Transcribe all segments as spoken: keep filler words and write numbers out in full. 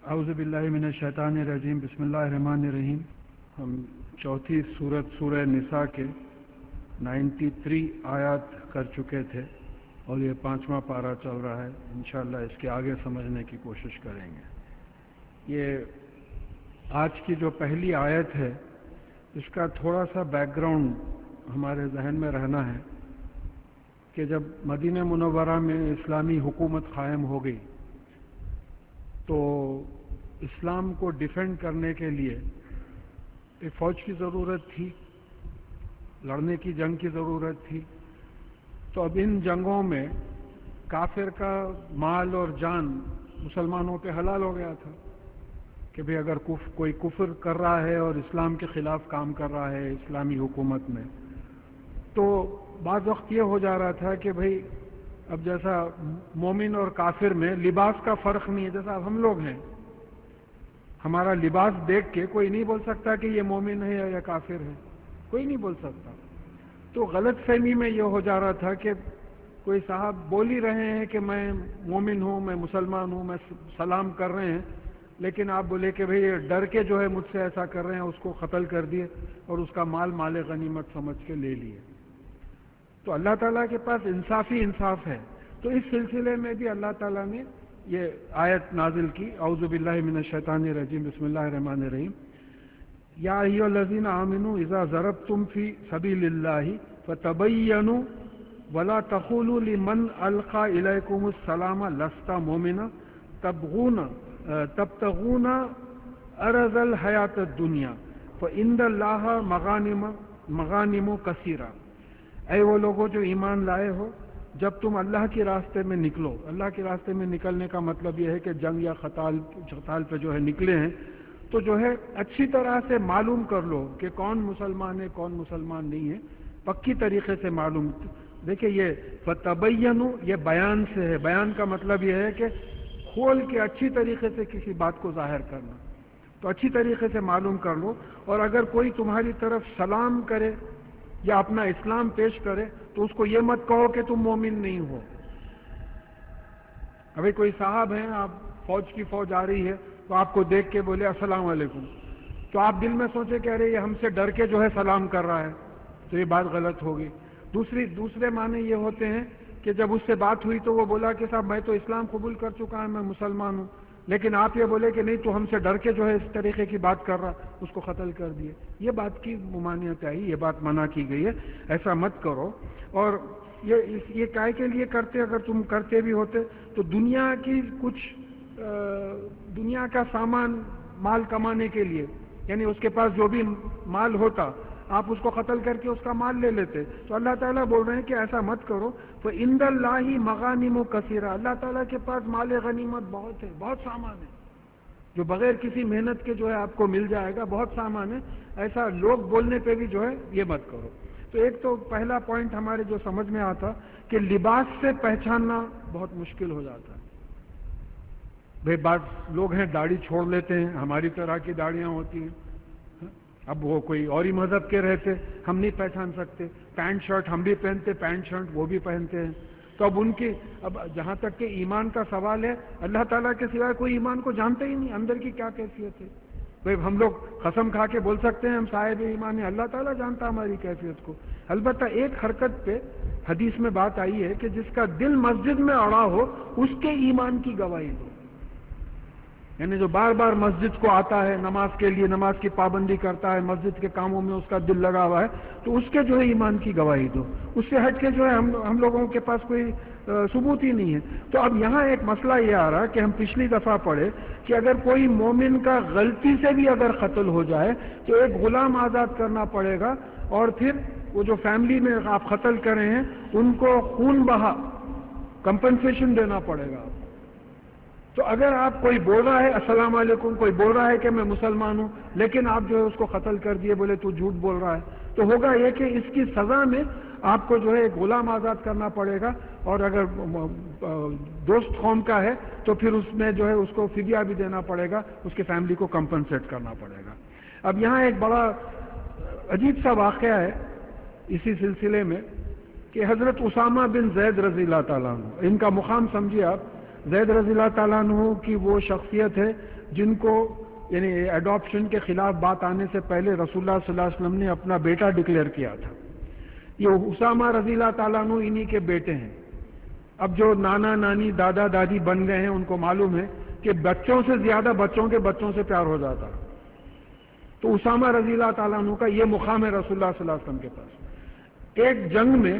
اعوذ باللہ من الشیطان الرجیم، بسم اللہ الرحمن الرحیم۔ ہم چوتھی سورت سورہ نساء کے نائنٹی تھری آیات کر چکے تھے اور یہ پانچواں پارہ چل رہا ہے۔ انشاءاللہ اس کے آگے سمجھنے کی کوشش کریں گے۔ یہ آج کی جو پہلی آیت ہے اس کا تھوڑا سا بیک گراؤنڈ ہمارے ذہن میں رہنا ہے کہ جب مدینہ منورہ میں اسلامی حکومت قائم ہو گئی تو اسلام کو ڈیفینڈ کرنے کے لیے ایک فوج کی ضرورت تھی، لڑنے کی جنگ کی ضرورت تھی۔ تو اب ان جنگوں میں کافر کا مال اور جان مسلمانوں پہ حلال ہو گیا تھا کہ بھئی اگر کف کوئی کفر کر رہا ہے اور اسلام کے خلاف کام کر رہا ہے اسلامی حکومت میں، تو بعض وقت یہ ہو جا رہا تھا کہ بھئی اب جیسا مومن اور کافر میں لباس کا فرق نہیں ہے، جیسا اب ہم لوگ ہیں، ہمارا لباس دیکھ کے کوئی نہیں بول سکتا کہ یہ مومن ہے یا کافر ہے، کوئی نہیں بول سکتا۔ تو غلط فہمی میں یہ ہو جا رہا تھا کہ کوئی صاحب بول ہی رہے ہیں کہ میں مومن ہوں، میں مسلمان ہوں، میں سلام کر رہے ہیں، لیکن آپ بولے کہ بھئی ڈر کے جو ہے مجھ سے ایسا کر رہے ہیں، اس کو قتل کر دیے اور اس کا مال مال غنیمت سمجھ کے لے لیے۔ تو اللہ تعالیٰ کے پاس انصافی انصاف ہے۔ تو اس سلسلے میں بھی اللہ تعالیٰ نے یہ آیت نازل کی، اعوذ باللہ من الشیطان الرجیم، بسم اللہ الرحمن الرحیم۔ یا ایھا الذین آمنوا اذا ضربتم فی سبیل اللہ فتبینوا ولا تقولوا لمن القی الیکم السلام لست مؤمنا تبغون تبتغون عرض الحیاۃ الدنیا فعند اللہ مغانم مغانم کثیرہ۔ اے وہ لوگوں جو ایمان لائے ہو، جب تم اللہ کے راستے میں نکلو، اللہ کے راستے میں نکلنے کا مطلب یہ ہے کہ جنگ یا قتال قتال پہ جو ہے نکلے ہیں، تو جو ہے اچھی طرح سے معلوم کر لو کہ کون مسلمان ہے کون مسلمان نہیں ہے، پکی طریقے سے معلوم۔ دیکھیں یہ فتبینوا یہ بیان سے ہے، بیان کا مطلب یہ ہے کہ کھول کے اچھی طریقے سے کسی بات کو ظاہر کرنا، تو اچھی طریقے سے معلوم کر لو۔ اور اگر کوئی تمہاری طرف سلام کرے یا اپنا اسلام پیش کرے تو اس کو یہ مت کہو کہ تم مومن نہیں ہو۔ ابھی کوئی صاحب ہیں، آپ فوج کی فوج آ رہی ہے تو آپ کو دیکھ کے بولے السلام علیکم، تو آپ دل میں سوچے کہ ارے یہ ہم سے ڈر کے جو ہے سلام کر رہا ہے، تو یہ بات غلط ہوگی۔ دوسری دوسرے معنی یہ ہوتے ہیں کہ جب اس سے بات ہوئی تو وہ بولا کہ صاحب میں تو اسلام قبول کر چکا ہوں، میں مسلمان ہوں، لیکن آپ یہ بولے کہ نہیں تو ہم سے ڈر کے جو ہے اس طریقے کی بات کر رہا، اس کو قتل کر دیے۔ یہ بات کی ممانعت آئی، یہ بات منع کی گئی ہے، ایسا مت کرو۔ اور یہ یہ کائے کے لیے کرتے، اگر تم کرتے بھی ہوتے تو دنیا کی کچھ دنیا کا سامان مال کمانے کے لیے، یعنی اس کے پاس جو بھی مال ہوتا آپ اس کو قتل کر کے اس کا مال لے لیتے۔ تو اللہ تعالیٰ بول رہے ہیں کہ ایسا مت کرو۔ فَعِندَ اللَّهِ مَغَانِمُ كَثِيرَةٌ، اللہ تعالیٰ کے پاس مال غنیمت بہت ہے، بہت سامان ہے جو بغیر کسی محنت کے جو ہے آپ کو مل جائے گا، بہت سامان ہے۔ ایسا لوگ بولنے پہ بھی جو ہے یہ مت کرو۔ تو ایک تو پہلا پوائنٹ ہمارے جو سمجھ میں آتا کہ لباس سے پہچاننا بہت مشکل ہو جاتا ہے۔ بھئی بعض لوگ ہیں داڑھی چھوڑ لیتے ہیں، ہماری طرح کی داڑیاں ہوتی ہیں، اب وہ کوئی اور ہی مذہب کے رہتے، ہم نہیں پہچان سکتے۔ پینٹ شرٹ ہم بھی پہنتے، پینٹ شرٹ وہ بھی پہنتے ہیں، تو اب ان کی اب جہاں تک کہ ایمان کا سوال ہے، اللہ تعالیٰ کے سوائے کوئی ایمان کو جانتے ہی نہیں، اندر کی کیا کیفیت ہے۔ بھئی ہم لوگ قسم کھا کے بول سکتے ہیں ہم صاحب ایمان ہیں، اللہ تعالیٰ جانتا ہماری کیفیت کو۔ البتہ ایک حرکت پہ حدیث میں بات آئی ہے کہ جس کا دل مسجد میں اڑا ہو اس کے ایمان کی گواہی دو، یعنی جو بار بار مسجد کو آتا ہے نماز کے لیے، نماز کی پابندی کرتا ہے، مسجد کے کاموں میں اس کا دل لگا ہوا ہے، تو اس کے جو ہے ایمان کی گواہی دو۔ اس سے ہٹ کے جو ہے ہم ہم لوگوں کے پاس کوئی ثبوت ہی نہیں ہے۔ تو اب یہاں ایک مسئلہ یہ آ رہا کہ ہم پچھلی دفعہ پڑھے کہ اگر کوئی مومن کا غلطی سے بھی اگر قتل ہو جائے تو ایک غلام آزاد کرنا پڑے گا، اور پھر وہ جو فیملی میں آپ قتل کرے ہیں ان کو خون بہا کمپنسیشن دینا پڑے گا۔ تو اگر آپ کوئی بول رہا ہے السلام علیکم، کوئی بول رہا ہے کہ میں مسلمان ہوں، لیکن آپ جو ہے اس کو قتل کر دیے، بولے تو جھوٹ بول رہا ہے، تو ہوگا یہ کہ اس کی سزا میں آپ کو جو ہے ایک غلام آزاد کرنا پڑے گا، اور اگر دوست قوم کا ہے تو پھر اس میں جو ہے اس کو فدیہ بھی دینا پڑے گا، اس کی فیملی کو کمپنسیٹ کرنا پڑے گا۔ اب یہاں ایک بڑا عجیب سا واقعہ ہے اسی سلسلے میں کہ حضرت اسامہ بن زید رضی اللہ تعالیٰ عنہ، ان کا مقام سمجھیے آپ، زید رضی اللہ تعالیٰ عنہ کی وہ شخصیت ہے جن کو یعنی ایڈاپشن کے خلاف بات آنے سے پہلے رسول اللہ صلی اللہ علیہ وسلم نے اپنا بیٹا ڈکلیئر کیا تھا. یہ اسامہ رضی اللہ تعالیٰ عنہ انہی کے بیٹے ہیں. اب جو نانا نانی دادا دادی بن گئے ہیں ان کو معلوم ہے کہ بچوں سے زیادہ بچوں کے بچوں سے پیار ہو جاتا. تو اسامہ رضی اللہ تعالیٰ عنہ کا یہ مقام ہے رسول اللہ صلی اللہ علیہ وسلم کے پاس. ایک جنگ میں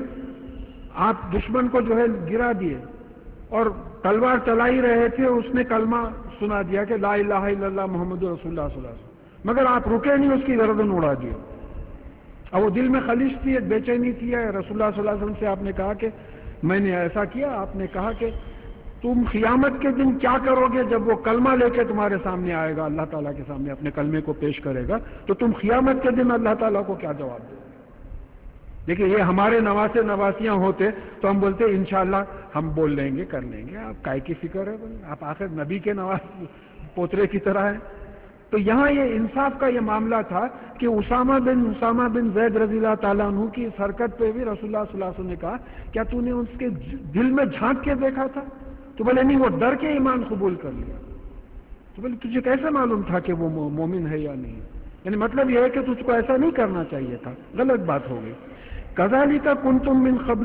آپ دشمن کو جو ہے گرا دیے اور تلوار چلا ہی رہے تھے, اس نے کلمہ سنا دیا کہ لا الہ الا اللہ محمد رسول اللہ صلی اللہ علیہ وسلم, مگر آپ رکے نہیں, اس کی گردن اڑا دیے. اب وہ دل میں خلیش تھی, ایک بے چینی تھی. رسول اللہ صلی اللہ علیہ وسلم سے آپ نے کہا کہ میں نے ایسا کیا. آپ نے کہا کہ تم قیامت کے دن کیا کرو گے جب وہ کلمہ لے کے تمہارے سامنے آئے گا, اللہ تعالیٰ کے سامنے اپنے کلمے کو پیش کرے گا, تو تم قیامت کے دن اللہ تعالیٰ کو کیا جواب دو گے؟ دیکھیں یہ ہمارے نواسے نواسیاں ہوتے تو ہم بولتے انشاءاللہ ہم بول لیں گے, کر لیں گے. آپ کائے کی فکر ہے, آپ آخر نبی کے نواز پوترے کی طرح ہیں. تو یہاں یہ انصاف کا یہ معاملہ تھا کہ اسامہ بن اسامہ بن زید رضی اللہ تعالیٰ عنہ کی اس حرکت پہ بھی رسول اللہ صلی اللہ علیہ وسلم نے کہا کیا تو نے اس کے دل میں جھانک کے دیکھا تھا؟ تو بولے نہیں, وہ ڈر کے ایمان قبول کر لیا. تو بولے تجھے کیسے معلوم تھا کہ وہ مومن ہے یا نہیں؟ یعنی مطلب یہ ہے کہ تجھ کو ایسا نہیں کرنا چاہیے تھا, غلط بات ہو گئی. کذالک کنتم من قبل,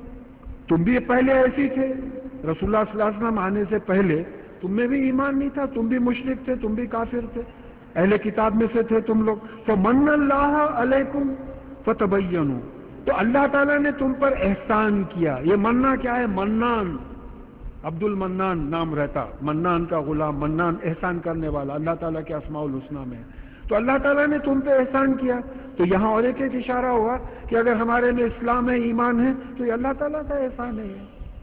تم بھی پہلے ایسی تھے. رسول اللہ صلی اللہ علیہ وسلم آنے سے پہلے تم میں بھی ایمان نہیں تھا, تم بھی مشرک تھے, تم بھی کافر تھے, اہل کتاب میں سے تھے تم لوگ. فمن اللہ علیکم فتبینوا, تو اللہ تعالیٰ نے تم پر احسان کیا. یہ مننا کیا ہے؟ منان, عبد المنان نام رہتا, منان کا غلام, منان احسان کرنے والا, اللہ تعالیٰ کے اسماء الحسنی میں. تو اللہ تعالیٰ نے تم پہ احسان کیا. تو یہاں اور ایک ایک اشارہ ہوا کہ اگر ہمارے میں اسلام ہے, ایمان ہے, تو یہ اللہ تعالیٰ کا احسان ہے.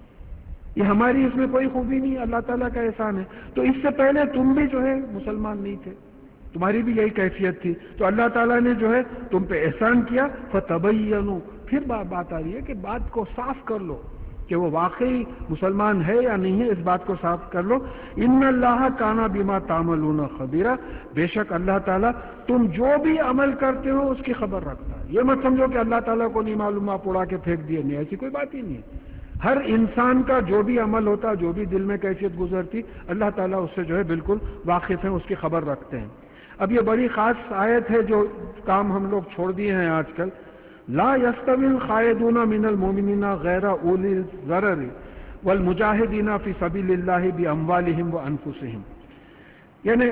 یہ ہماری اس میں کوئی خوبی نہیں, اللہ تعالیٰ کا احسان ہے. تو اس سے پہلے تم بھی جو ہے مسلمان نہیں تھے, تمہاری بھی یہی کیفیت تھی. تو اللہ تعالیٰ نے جو ہے تم پہ احسان کیا. فتبینوا, پھر بات آ رہی ہے کہ بات کو صاف کر لو کہ وہ واقعی مسلمان ہے یا نہیں ہے, اس بات کو صاف کر لو. ان اللہ کان بما تعملون خبیرا, بے شک اللہ تعالیٰ تم جو بھی عمل کرتے ہو اس کی خبر رکھتا ہے. یہ مت سمجھو کہ اللہ تعالیٰ کو نہیں معلوم, آپ اڑا کے پھینک دیے, نہیں, ایسی کوئی بات ہی نہیں ہے. ہر انسان کا جو بھی عمل ہوتا, جو بھی دل میں کیفیت گزرتی, اللہ تعالیٰ اس سے جو ہے بالکل واقف ہیں, اس کی خبر رکھتے ہیں. اب یہ بڑی خاص آیت ہے جو کام ہم لوگ چھوڑ دیے ہیں آج کل. لا يستوي الخائضون من المؤمنين غير اولي الضرر والمجاهدين في سبيل الله باموالهم وانفسهم. یعنی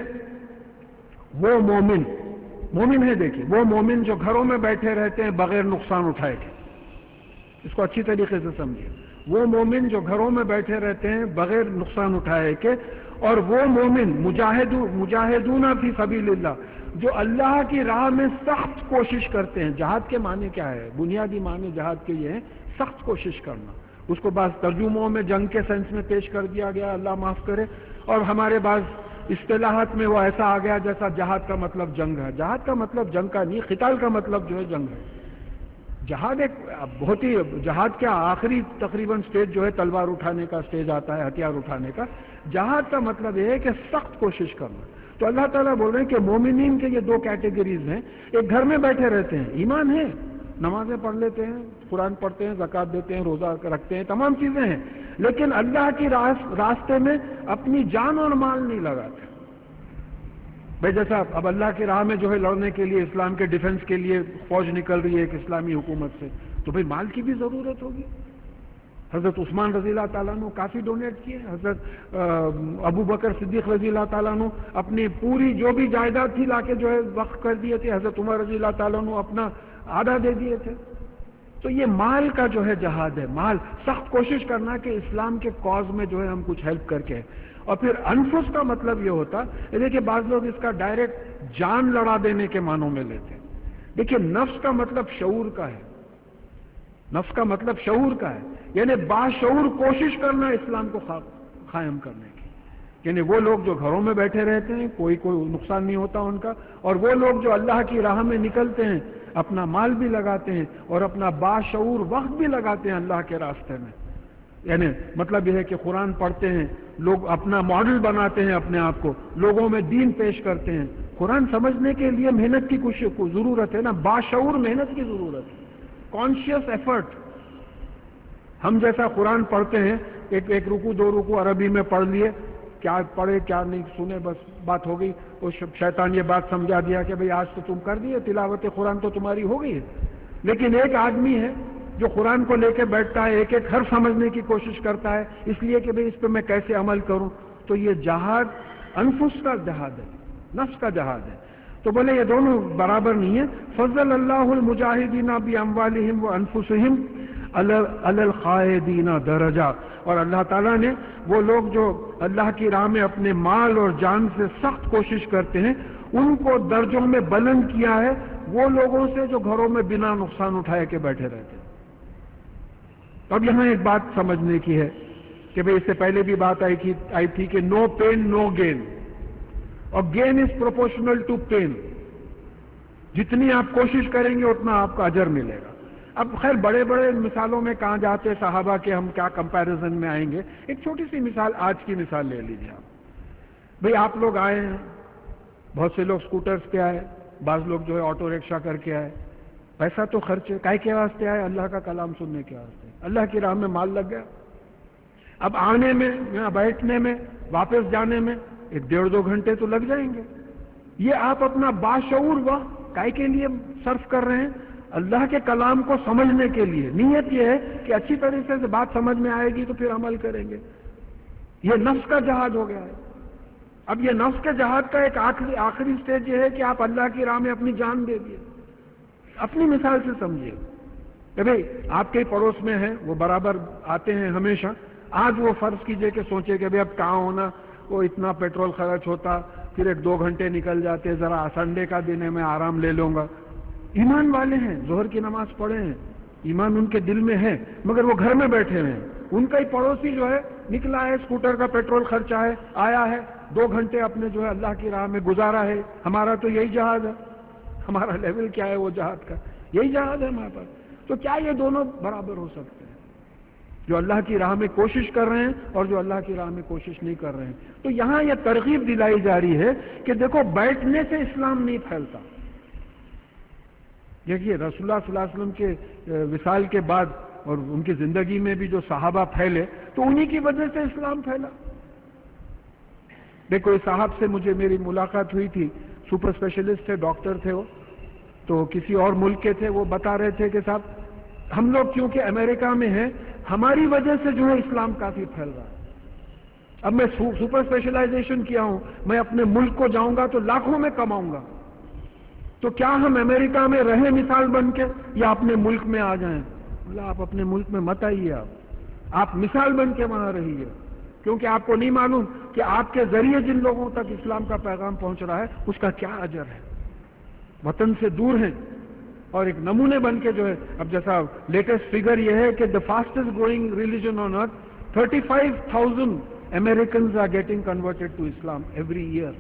وہ مومن مومن ہے, دیکھیں وہ مومن جو گھروں میں بیٹھے رہتے ہیں بغیر نقصان اٹھائے کے, اس کو اچھی طریقے سے سمجھیے. وہ مومن جو گھروں میں بیٹھے رہتے ہیں بغیر نقصان اٹھائے کے, اور وہ مومن مجاہد مجاہدون فی سبیل اللہ, جو اللہ کی راہ میں سخت کوشش کرتے ہیں. جہاد کے معنی کیا ہے؟ بنیادی معنی جہاد کے یہ ہیں سخت کوشش کرنا. اس کو بعض ترجموں میں جنگ کے سینس میں پیش کر دیا گیا, اللہ معاف کرے, اور ہمارے بعض اصطلاحات میں وہ ایسا آ گیا جیسا جہاد کا مطلب جنگ ہے. جہاد کا مطلب جنگ کا نہیں, قتال کا مطلب جو ہے جنگ ہے. جہاد ایک بہت ہی, جہاد کا آخری تقریباً سٹیج جو ہے تلوار اٹھانے کا سٹیج آتا ہے, ہتھیار اٹھانے کا. جہاد کا مطلب یہ ہے کہ سخت کوشش کرنا. تو اللہ تعالیٰ بول رہے ہیں کہ مومنین کے یہ دو کیٹیگریز ہیں. ایک گھر میں بیٹھے رہتے ہیں, ایمان ہے, نمازیں پڑھ لیتے ہیں, قرآن پڑھتے ہیں, زکوٰۃ دیتے ہیں, روزہ رکھتے ہیں, تمام چیزیں ہیں, لیکن اللہ کی راستے میں اپنی جان اور مال نہیں لگاتے. بھائی جیسا اب اللہ کی راہ میں جو ہے لڑنے کے لیے, اسلام کے ڈیفنس کے لیے فوج نکل رہی ہے ایک اسلامی حکومت سے, تو بھائی مال کی بھی ضرورت ہوگی. حضرت عثمان رضی اللہ تعالیٰ عنہ کافی ڈونیٹ کیے, حضرت ابو بکر صدیق رضی اللہ تعالیٰ عنہ اپنی پوری جو بھی جائیداد تھی لا کے جو ہے وقف کر دیے تھے, حضرت عمر رضی اللہ تعالیٰ عنہ اپنا آدھا دے دیے تھے. تو یہ مال کا جو ہے جہاد ہے, مال سخت کوشش کرنا کہ اسلام کے کاز میں جو ہے ہم کچھ ہیلپ کر کے. اور پھر انفس کا مطلب یہ ہوتا, دیکھیے بعض لوگ اس کا ڈائریکٹ جان لڑا دینے کے معنوں میں لیتے ہیں. دیکھیے نفس کا مطلب شعور کا ہے, نفس کا مطلب شعور کا ہے, یعنی باشعور کوشش کرنا اسلام کو قائم کرنے کی. یعنی وہ لوگ جو گھروں میں بیٹھے رہتے ہیں, کوئی کوئی نقصان نہیں ہوتا ان کا, اور وہ لوگ جو اللہ کی راہ میں نکلتے ہیں, اپنا مال بھی لگاتے ہیں اور اپنا باشعور وقت بھی لگاتے ہیں اللہ کے راستے میں. یعنی مطلب یہ ہے کہ قرآن پڑھتے ہیں, لوگ اپنا ماڈل بناتے ہیں اپنے آپ کو, لوگوں میں دین پیش کرتے ہیں. قرآن سمجھنے کے لیے محنت کی کچھ ضرورت ہے نا, باشعور محنت کی ضرورت ہے, کانشیس ایفرٹ. ہم جیسا قرآن پڑھتے ہیں ایک ایک رکو دو رکو عربی میں پڑھ لیے، کیا پڑھے کیا نہیں سنے، بس بات ہو گئی. وہ شیطان یہ بات سمجھا دیا کہ بھئی آج تو تم کر دیے، تلاوت قرآن تو تمہاری ہو گئی ہے. لیکن ایک آدمی ہے جو قرآن کو لے کے بیٹھتا ہے، ایک ایک حرف سمجھنے کی کوشش کرتا ہے اس لیے کہ بھئی اس پہ میں کیسے عمل کروں. تو یہ جہاد انفس کا جہاد ہے، نفس کا جہاد ہے. تو بولے یہ دونوں برابر نہیں ہے. فضل اللہ المجاہدین باموالہم وانفسہم علی القاعدین درجہ. اور اللہ تعالیٰ نے وہ لوگ جو اللہ کی راہ میں اپنے مال اور جان سے سخت کوشش کرتے ہیں ان کو درجوں میں بلند کیا ہے وہ لوگوں سے جو گھروں میں بنا نقصان اٹھائے کے بیٹھے رہتے ہیں. اب یہاں ایک بات سمجھنے کی ہے کہ بھئی اس سے پہلے بھی بات آئی تھی آئی تھی کہ نو پین نو گین، اور gain is proportional to pain. جتنی آپ کوشش کریں گے اتنا آپ کا اجر ملے گا. اب خیر بڑے بڑے مثالوں میں کہاں جاتے صحابہ کے، ہم کیا کمپیریزن میں آئیں گے. ایک چھوٹی سی مثال، آج کی مثال لے لیجیے آپ. بھئی آپ لوگ آئے ہیں، بہت سے لوگ سکوٹرز پہ آئے، بعض لوگ جو ہے آٹو رکشا کر کے آئے. پیسہ تو خرچ ہے، کائے کے واسطے آئے؟ اللہ کا کلام سننے کے واسطے. اللہ کی راہ میں مال لگ گیا. اب آنے میں، یہاں بیٹھنے میں، واپس جانے میں ایک ڈیڑھ دو گھنٹے تو لگ جائیں گے. یہ آپ اپنا باشعور وقت کائے کے لیے صرف کر رہے ہیں؟ اللہ کے کلام کو سمجھنے کے لیے. نیت یہ ہے کہ اچھی طریقے سے بات سمجھ میں آئے گی تو پھر عمل کریں گے. یہ نفس کا جہاد ہو گیا ہے. اب یہ نفس کے جہاد کا ایک آخری آخری سٹیج یہ ہے کہ آپ اللہ کی راہ میں اپنی جان دے دیے. اپنی مثال سے سمجھیے کہ بھئی آپ کے پڑوس میں ہیں، وہ برابر آتے ہیں ہمیشہ. آج وہ فرض کیجئے کہ سوچے کہ بھئی اب کہاں ہونا، وہ اتنا پیٹرول خرچ ہوتا، پھر ایک دو گھنٹے نکل جاتے، ذرا سنڈے کا دن ہے میں آرام لے لوں گا. ایمان والے ہیں، ظہر کی نماز پڑھے ہیں، ایمان ان کے دل میں ہے، مگر وہ گھر میں بیٹھے ہوئے ہیں. ان کا ہی پڑوسی جو ہے نکلا ہے، اسکوٹر کا پیٹرول خرچہ ہے، آیا ہے، دو گھنٹے اپنے جو ہے اللہ کی راہ میں گزارا ہے. ہمارا تو یہی جہاد ہے. ہمارا لیول کیا ہے وہ جہاد کا؟ یہی جہاد ہے ہمارے پاس. تو کیا یہ دونوں برابر ہو سکتے ہیں؟ جو اللہ کی راہ میں کوشش کر رہے ہیں اور جو اللہ کی راہ میں کوشش نہیں کر رہے ہیں. تو یہاں یہ ترغیب دلائی جا رہی ہے کہ دیکھو بیٹھنے سے اسلام نہیں پھیلتا. دیکھیے رسول اللہ صلی اللہ علیہ وسلم کے وصال کے بعد اور ان کی زندگی میں بھی جو صحابہ پھیلے تو انہی کی وجہ سے اسلام پھیلا. دیکھو اس صاحب سے مجھے میری ملاقات ہوئی تھی، سپر اسپیشلسٹ تھے، ڈاکٹر تھے وہ، تو کسی اور ملک کے تھے. وہ بتا رہے تھے کہ صاحب ہم لوگ کیونکہ امریکہ میں ہیں، ہماری وجہ سے جو ہے اسلام کافی پھیل رہا ہے. اب میں سپر اسپیشلائزیشن کیا ہوں، میں اپنے ملک کو جاؤں گا تو لاکھوں میں کماؤں گا. تو کیا ہم امریکہ میں رہیں مثال بن کے یا اپنے ملک میں آ جائیں؟ بولا آپ اپنے ملک میں مت آئیے، آپ آپ مثال بن کے وہاں رہیے، کیونکہ آپ کو نہیں معلوم کہ آپ کے ذریعے جن لوگوں تک اسلام کا پیغام پہنچ رہا ہے اس کا کیا اجر ہے. وطن سے دور ہیں اور ایک نمونے بن کے جو ہے. اب جیسا لیٹسٹ فگر یہ ہے کہ the fastest growing religion on earth, thirty five thousand Americans are getting converted to Islam every year.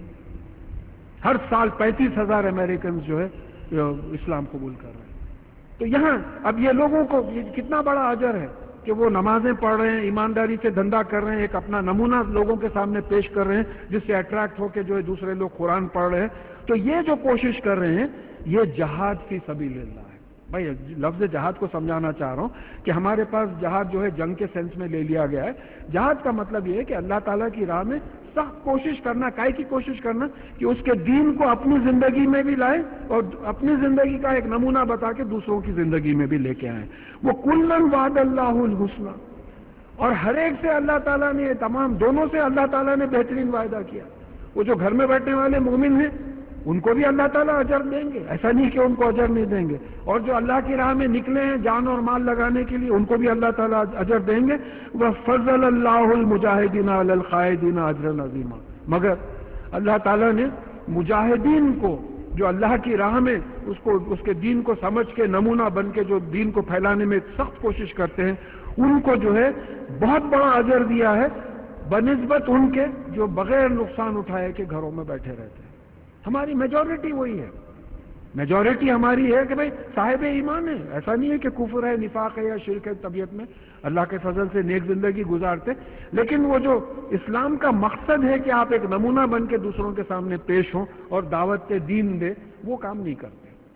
ہر سال پینتیس ہزار امریکنز جو ہے اسلام قبول کر رہے ہیں. تو یہاں اب یہ لوگوں کو کتنا بڑا اجر ہے کہ وہ نمازیں پڑھ رہے ہیں، ایمانداری سے دھندا کر رہے ہیں، ایک اپنا نمونہ لوگوں کے سامنے پیش کر رہے ہیں جس سے اٹریکٹ ہو کے جو ہے دوسرے لوگ قرآن پڑھ رہے ہیں. تو یہ جو کوشش کر رہے ہیں یہ جہاد فی سبیل اللہ ہے. بھائی لفظ جہاد کو سمجھانا چاہ رہا ہوں کہ ہمارے پاس جہاد جو ہے جنگ کے سینس میں لے لیا گیا ہے. جہاد کا مطلب یہ ہے کہ اللہ تعالیٰ کی راہ میں سخت کوشش کرنا. کائے کی کوشش کرنا؟ کہ اس کے دین کو اپنی زندگی میں بھی لائیں اور اپنی زندگی کا ایک نمونہ بتا کے دوسروں کی زندگی میں بھی لے کے آئیں. وہ کلن وعد اللہ الحسنی، اور ہر ایک سے اللہ تعالیٰ نے، تمام دونوں سے اللہ تعالیٰ نے بہترین وعدہ کیا. وہ جو گھر میں بیٹھنے والے مومن ہیں ان کو بھی اللہ تعالیٰ اجر دیں گے، ایسا نہیں کہ ان کو اجر نہیں دیں گے. اور جو اللہ کی راہ میں نکلے ہیں جان اور مال لگانے کے لیے ان کو بھی اللہ تعالیٰ اجر دیں گے. وَفَضَّلَ اللَّهُ الْمُجَاهِدِينَ عَلَى الْقَاعِدِينَ أَجْرًا عَظِيمًا. مگر اللہ تعالیٰ نے مجاہدین کو جو اللہ کی راہ میں اس کو اس کے دین کو سمجھ کے نمونہ بن کے جو دین کو پھیلانے میں سخت کوشش کرتے ہیں ان کو جو ہے بہت بڑا اجر دیا ہے بنسبت ان کے جو بغیر نقصان اٹھائے کے گھروں میں بیٹھے رہتے ہیں. ہماری میجورٹی وہی ہے. میجورٹی ہماری ہے کہ بھئی صاحب ایمان ہے، ایسا نہیں ہے کہ کفر ہے، نفاق ہے یا شرک ہے. طبیعت میں اللہ کے فضل سے نیک زندگی گزارتے، لیکن وہ جو اسلام کا مقصد ہے کہ آپ ایک نمونہ بن کے دوسروں کے سامنے پیش ہوں اور دعوت دین دے، وہ کام نہیں کرتے.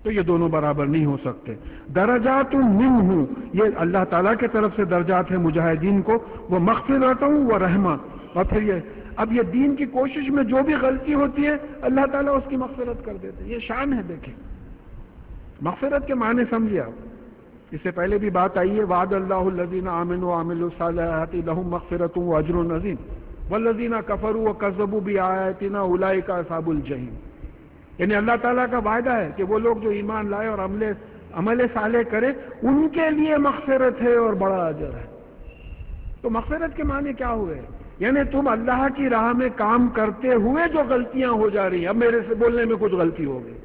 تو یہ دونوں برابر نہیں ہو سکتے. درجات منہ، یہ اللہ تعالیٰ کی طرف سے درجات ہیں مجاہدین کو، وہ مغفرت و رحمہ. اور پھر یہ اب یہ دین کی کوشش میں جو بھی غلطی ہوتی ہے اللہ تعالیٰ اس کی مغفرت کر دیتے ہیں. یہ شان ہے. دیکھیں مغفرت کے معنی سمجھیے آپ. اس سے پہلے بھی بات آئی ہے، وعد اللہ الذین آمنوا وعملوا الصالحات لهم مغفرۃ واجر عظیم والذین کفروا وکذبوا بآیاتنا اولئک اصحاب الجحیم. یعنی اللہ تعالیٰ کا وعدہ ہے کہ وہ لوگ جو ایمان لائے اور عمل عمل صالح کرے ان کے لیے مغفرت ہے اور بڑا اجر ہے. تو مغفرت کے معنی کیا ہوئے؟ یعنی تم اللہ کی راہ میں کام کرتے ہوئے جو غلطیاں ہو جا رہی ہیں، اب میرے سے بولنے میں کچھ غلطی ہو گئی،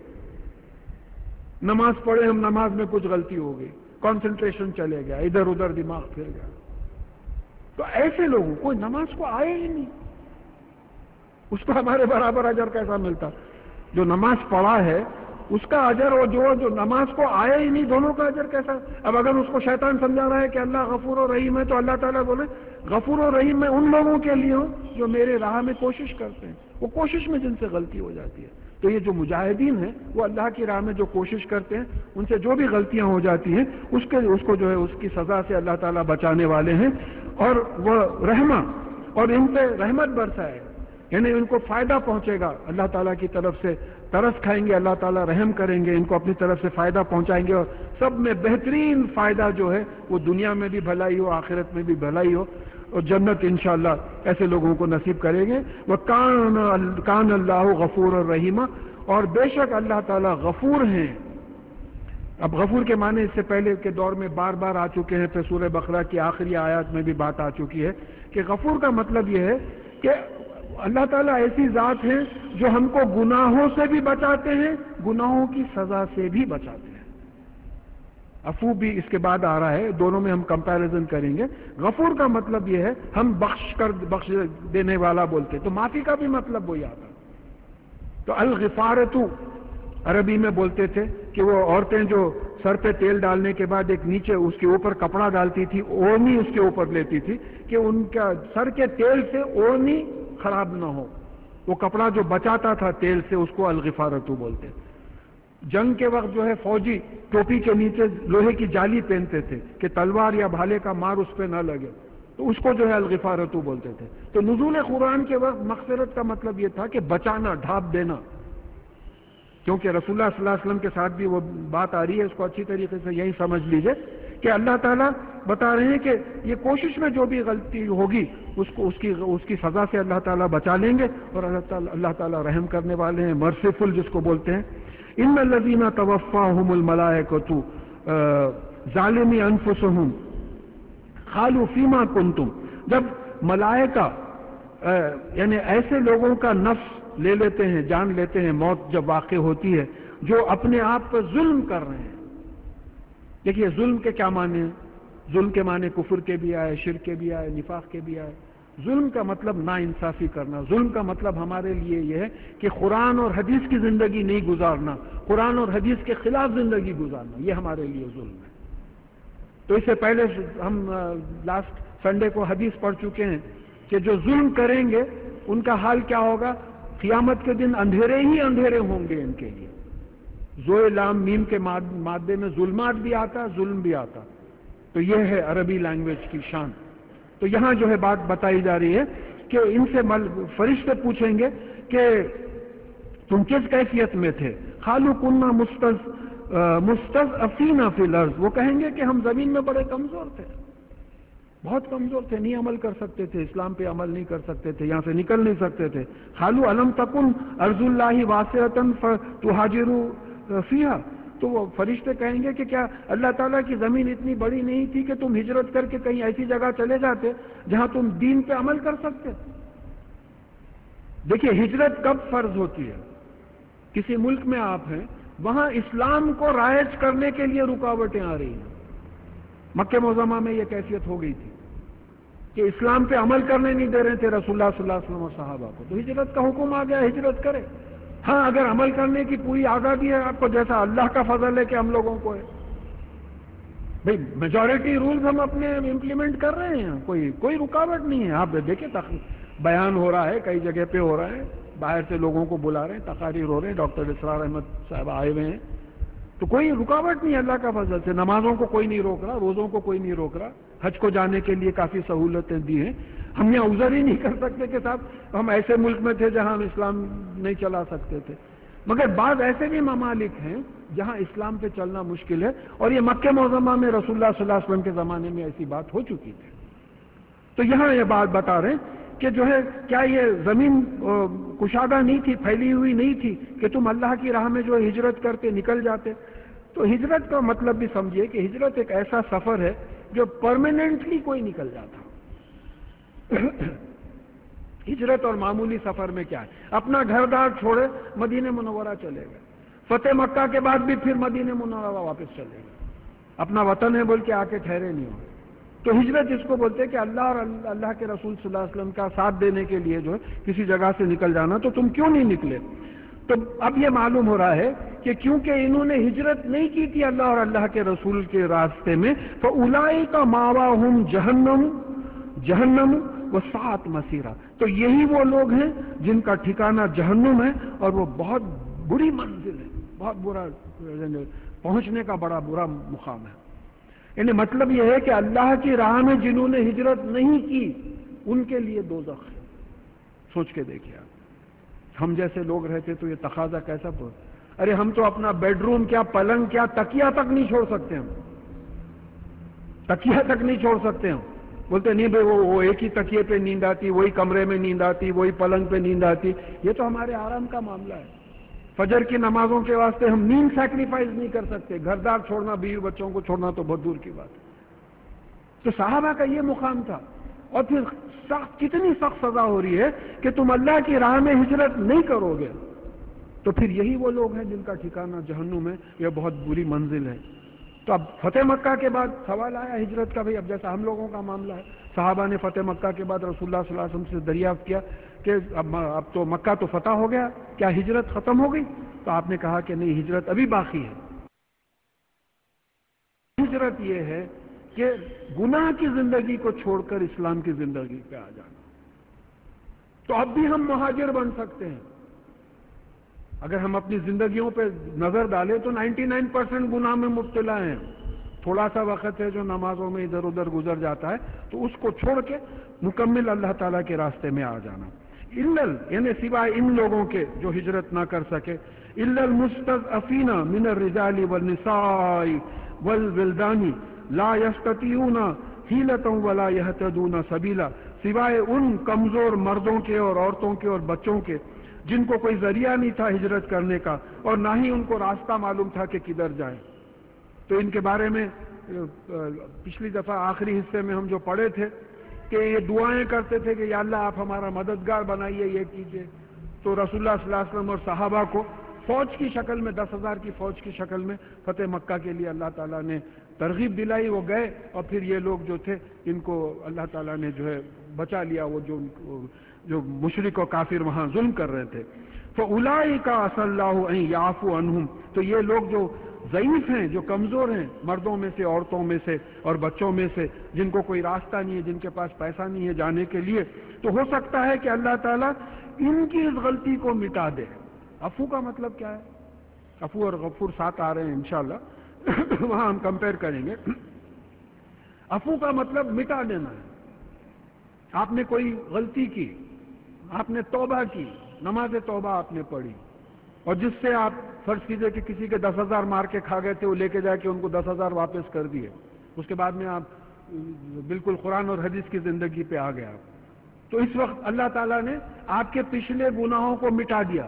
نماز پڑھے ہم نماز میں کچھ غلطی ہو گئی، کنسنٹریشن چلے گیا، ادھر ادھر دماغ پھر گیا، تو ایسے لوگوں کو نماز کو آئے ہی نہیں، اس کو ہمارے برابر اجر کیسا ملتا؟ جو نماز پڑھا ہے اس کا اجر اور جو جو نماز کو آیا ہی نہیں دونوں کا اجر کیسا؟ اب اگر اس کو شیطان سمجھا رہا ہے کہ اللہ غفور و رحیم ہے، تو اللہ تعالیٰ بولے غفور و رحیم میں ان لوگوں کے لیے ہوں جو میرے راہ میں کوشش کرتے ہیں، وہ کوشش میں جن سے غلطی ہو جاتی ہے. تو یہ جو مجاہدین ہیں وہ اللہ کی راہ میں جو کوشش کرتے ہیں ان سے جو بھی غلطیاں ہو جاتی ہیں اس کے اس کو جو ہے اس کی سزا سے اللہ تعالیٰ بچانے والے ہیں. اور وہ رحمہ، اور ان پہ رحمت برسائے، یعنی ان کو فائدہ پہنچے گا اللہ تعالیٰ کی طرف سے، ترس کھائیں گے، اللہ تعالیٰ رحم کریں گے، ان کو اپنی طرف سے فائدہ پہنچائیں گے، اور سب میں بہترین فائدہ جو ہے وہ دنیا میں بھی بھلائی ہو، آخرت میں بھی بھلائی ہو، اور جنت انشاءاللہ ایسے لوگوں کو نصیب کریں گے. وہ کان کان اللہ غفور الرحیم، اور بے شک اللہ تعالیٰ غفور ہیں. اب غفور کے معنی اس سے پہلے کے دور میں بار بار آ چکے ہیں، پھر سورہ بقرہ کی آخری آیات میں بھی بات آ چکی ہے کہ غفور کا مطلب یہ ہے کہ اللہ تعالیٰ ایسی ذات ہے جو ہم کو گناہوں سے بھی بچاتے ہیں، گناہوں کی سزا سے بھی بچاتے ہیں. عفو بھی اس کے بعد آ رہا ہے، دونوں میں ہم کمپیریزن کریں گے. غفور کا مطلب یہ ہے ہم بخش کر بخش دینے والا بولتے، تو معافی کا بھی مطلب وہی آتا. تو الغفارۃ عربی میں بولتے تھے کہ وہ عورتیں جو سر پہ تیل ڈالنے کے بعد ایک نیچے اس کے اوپر کپڑا ڈالتی تھی، اوڑھنی اس کے اوپر لیتی تھی کہ ان کا سر کے تیل سے اوڑھنی خراب نہ ہو، وہ کپڑا جو بچاتا تھا تیل سے اس کو الغفارۃ بولتے. جنگ کے وقت جو ہے فوجی ٹوپی کے نیچے لوہے کی جالی پہنتے تھے کہ تلوار یا بھالے کا مار اس پہ نہ لگے، تو اس کو جو ہے الغفارۃ بولتے تھے. تو نزول قرآن کے وقت مغفرت کا مطلب یہ تھا کہ بچانا، ڈھانپ دینا، کیونکہ رسول اللہ صلی اللہ علیہ وسلم کے ساتھ بھی وہ بات آ رہی ہے. اس کو اچھی طریقے سے یہی سمجھ لیجئے کہ اللہ تعالیٰ بتا رہے ہیں کہ یہ کوشش میں جو بھی غلطی ہوگی اس کو اس کی اس کی سزا سے اللہ تعالیٰ بچا لیں گے، اور اللہ تعالیٰ اللہ تعالیٰ رحم کرنے والے ہیں، مرسیفل جس کو بولتے ہیں. ان الذین توفاہم الملائکۃ ظالمی انفسہم قالوا فیما کنتم، جب ملائکہ یعنی ایسے لوگوں کا نفس لے لیتے ہیں، جان لیتے ہیں، موت جب واقع ہوتی ہے جو اپنے آپ پر ظلم کر رہے ہیں. دیکھیے ظلم کے کیا معنی ہیں؟ ظلم کے معنی کفر کے بھی آئے، شرک کے بھی آئے، نفاق کے بھی آئے. ظلم کا مطلب نا انصافی کرنا. ظلم کا مطلب ہمارے لیے یہ ہے کہ قرآن اور حدیث کی زندگی نہیں گزارنا، قرآن اور حدیث کے خلاف زندگی گزارنا، یہ ہمارے لیے ظلم ہے. تو اس سے پہلے ہم لاسٹ سنڈے کو حدیث پڑھ چکے ہیں کہ جو ظلم کریں گے ان کا حال کیا ہوگا. قیامت کے دن اندھیرے ہی اندھیرے ہوں گے ان کے لیے. زوئے لام میم کے مادے میں ظلمات بھی آتا، ظلم بھی آتا. تو یہ ہے عربی لینگویج کی شان. تو یہاں جو ہے بات بتائی جا رہی ہے کہ ان سے فرشتے پوچھیں گے کہ تم کس کیفیت میں تھے. قالوا كنا مستضعفین فی الارض، وہ کہیں گے کہ ہم زمین میں بڑے کمزور تھے، بہت کمزور تھے، نہیں عمل کر سکتے تھے، اسلام پہ عمل نہیں کر سکتے تھے، یہاں سے نکل نہیں سکتے تھے. قالوا الم تکن ارض اللہ واسعۃ فتہاجروا فیہا، تو وہ فرشتے کہیں گے کہ کیا اللہ تعالیٰ کی زمین اتنی بڑی نہیں تھی کہ تم ہجرت کر کے کہیں ایسی جگہ چلے جاتے جہاں تم دین پہ عمل کر سکتے. دیکھیے ہجرت کب فرض ہوتی ہے؟ کسی ملک میں آپ ہیں، وہاں اسلام کو رائج کرنے کے لیے رکاوٹیں آ رہی ہیں. مکہ معظمہ میں یہ کیفیت ہو گئی تھی کہ اسلام پہ عمل کرنے نہیں دے رہے تھے رسول اللہ صلی اللہ علیہ وسلم اور صحابہ کو، تو ہجرت کا حکم آ گیا، ہجرت کرے. ہاں اگر عمل کرنے کی پوری آزادی ہے آپ کو، جیسا اللہ کا فضل ہے کہ ہم لوگوں کو ہے، بھئی میجورٹی رولز ہم اپنے امپلیمنٹ کر رہے ہیں، کوئی کوئی رکاوٹ نہیں ہے. آپ دیکھیں بیان ہو رہا ہے، کئی جگہ پہ ہو رہا ہے، باہر سے لوگوں کو بلا رہے ہیں، تقاریر ہو رہے ہیں، ڈاکٹر اسرار احمد صاحب آئے ہوئے ہیں، تو کوئی رکاوٹ نہیں اللہ کا فضل سے. نمازوں کو کوئی نہیں روک رہا, روزوں کو کوئی نہیں روک رہا, حج کو جانے کے لیے کافی سہولتیں دی ہیں. ہم یہ عذر ہی نہیں کر سکتے کہ صاحب ہم ایسے ملک میں تھے جہاں ہم اسلام نہیں چلا سکتے تھے. مگر بعض ایسے بھی ممالک ہیں جہاں اسلام پہ چلنا مشکل ہے, اور یہ مکہ معظمہ میں رسول اللہ صلی اللہ علیہ وسلم کے زمانے میں ایسی بات ہو چکی تھی. تو یہاں یہ بات بتا رہے ہیں کہ جو ہے کیا یہ زمین کشادہ نہیں تھی, پھیلی ہوئی نہیں تھی کہ تم اللہ کی راہ میں جو ہجرت کرتے نکل جاتے. تو ہجرت کا مطلب بھی سمجھیے کہ ہجرت ایک ایسا سفر ہے جو پرماننٹلی کوئی نکل جاتا. ہجرت اور معمولی سفر میں کیا ہے, اپنا گھر دار چھوڑے مدینہ منورہ چلے گئے, فتح مکہ کے بعد بھی پھر مدینہ منورہ واپس چلے گئے, اپنا وطن ہے بول کے آ کے ٹھہرے نہیں ہو. تو ہجرت جس کو بولتے ہیں کہ اللہ اور اللہ کے رسول صلی اللہ علیہ وسلم کا ساتھ دینے کے لیے جو ہے کسی جگہ سے نکل جانا. تو تم کیوں نہیں نکلے؟ تو اب یہ معلوم ہو رہا ہے کہ کیونکہ انہوں نے ہجرت نہیں کی تھی اللہ اور اللہ کے رسول کے راستے میں, فَأُولَئِكَ مَأْوَاهُمْ جَهَنَّمُ جَهَنَّمُ وَسَاءَتْ مَصِيرًا. تو یہی وہ لوگ ہیں جن کا ٹھکانہ جہنم ہے, اور وہ بہت بری منزل ہے, بہت برا پہنچنے کا بڑا برا مقام ہے. یعنی مطلب یہ ہے کہ اللہ کی راہ میں جنہوں نے ہجرت نہیں کی ان کے لیے دوزخ ہے. سوچ کے دیکھیے, ہم جیسے لوگ رہتے تو یہ تقاضا کیسا پڑ. ارے ہم تو اپنا بیڈ روم کیا, پلنگ کیا, تکیہ تک نہیں چھوڑ سکتے, ہم تکیہ تک نہیں چھوڑ سکتے. ہم بولتے نہیں بھائی وہ ایک ہی تکیے پہ نیند آتی, وہی کمرے میں نیند آتی, وہی پلنگ پہ نیند آتی. یہ تو ہمارے آرام کا معاملہ ہے. فجر کی نمازوں کے واسطے ہم نیند سیکریفائز نہیں کر سکتے. گھر دار چھوڑنا, بیوی بچوں کو چھوڑنا تو بہت دور کی بات ہے. تو صحابہ کا یہ مقام تھا. اور پھر سخت, کتنی سخت سزا ہو رہی ہے کہ تم اللہ کی راہ میں ہجرت نہیں کرو گے تو پھر یہی وہ لوگ ہیں جن کا ٹھکانہ جہنم ہے. یہ بہت بری منزل ہے. تو اب فتح مکہ کے بعد سوال آیا ہجرت کا. بھائی اب جیسا ہم لوگوں کا معاملہ ہے, صحابہ نے فتح مکہ کے بعد رسول اللہ صلی اللہ علیہ وسلم سے دریافت کیا کہ اب اب تو مکہ تو فتح ہو گیا, کیا ہجرت ختم ہو گئی؟ تو آپ نے کہا کہ نہیں, ہجرت ابھی باقی ہے. ہجرت یہ ہے کہ گناہ کی زندگی کو چھوڑ کر اسلام کی زندگی پہ آ جانا. تو اب بھی ہم مہاجر بن سکتے ہیں. اگر ہم اپنی زندگیوں پہ نظر ڈالیں تو نائنٹی نائن پرسینٹ گناہ میں مبتلا ہیں. تھوڑا سا وقت ہے جو نمازوں میں ادھر ادھر گزر جاتا ہے, تو اس کو چھوڑ کے مکمل اللہ تعالیٰ کے راستے میں آ جانا. اِلَّل یعنی سوائے ان لوگوں کے جو ہجرت نہ کر سکے, اِلَّا الْمُسْتَضْعَفِينَ مِنَ الرِّجَالِ وَالنِّسَاءِ وَالْوِلْدَانِ لَا يَسْتَطِيعُونَ حِيلَةً وَلَا يَهْتَدُونَ سَبِيلًا, سوائے ان کمزور مردوں کے اور عورتوں کے اور بچوں کے جن کو کوئی ذریعہ نہیں تھا ہجرت کرنے کا, اور نہ ہی ان کو راستہ معلوم تھا کہ کدھر جائیں. تو ان کے بارے میں پچھلی دفعہ آخری حصے میں ہم جو پڑھے تھے کہ یہ دعائیں کرتے تھے کہ یا اللہ آپ ہمارا مددگار بنائیے, یہ کیجیے. تو رسول اللہ صلی اللہ علیہ وسلم اور صحابہ کو فوج کی شکل میں, دس ہزار کی فوج کی شکل میں فتح مکہ کے لیے اللہ تعالیٰ نے ترغیب دلائی. وہ گئے اور پھر یہ لوگ جو تھے ان کو اللہ تعالیٰ نے جو ہے بچا لیا, وہ جو جو مشرک و کافر وہاں ظلم کر رہے تھے. فَأُولَئِكَ عَسَى اللَّهُ أَن يَعْفُوَ عَنْهُمْ, تو یہ لوگ جو ضعیف ہیں, جو کمزور ہیں, مردوں میں سے, عورتوں میں سے اور بچوں میں سے, جن کو کوئی راستہ نہیں ہے, جن کے پاس پیسہ نہیں ہے جانے کے لیے, تو ہو سکتا ہے کہ اللہ تعالیٰ ان کی اس غلطی کو مٹا دے. عفو کا مطلب کیا ہے؟ عفو اور غفور ساتھ آ رہے ہیں انشاءاللہ, وہاں ہم کمپیئر کریں گے. عفو کا مطلب مٹا دینا ہے. آپ نے کوئی غلطی کی, آپ نے توبہ کی, نماز توبہ آپ نے پڑھی, اور جس سے آپ فرض کیجئے کہ کسی کے دس ہزار مار کے کھا گئے تھے, وہ لے کے جا کے ان کو دس ہزار واپس کر دیے, اس کے بعد میں آپ بالکل قرآن اور حدیث کی زندگی پہ آ گیا. تو اس وقت اللہ تعالیٰ نے آپ کے پچھلے گناہوں کو مٹا دیا.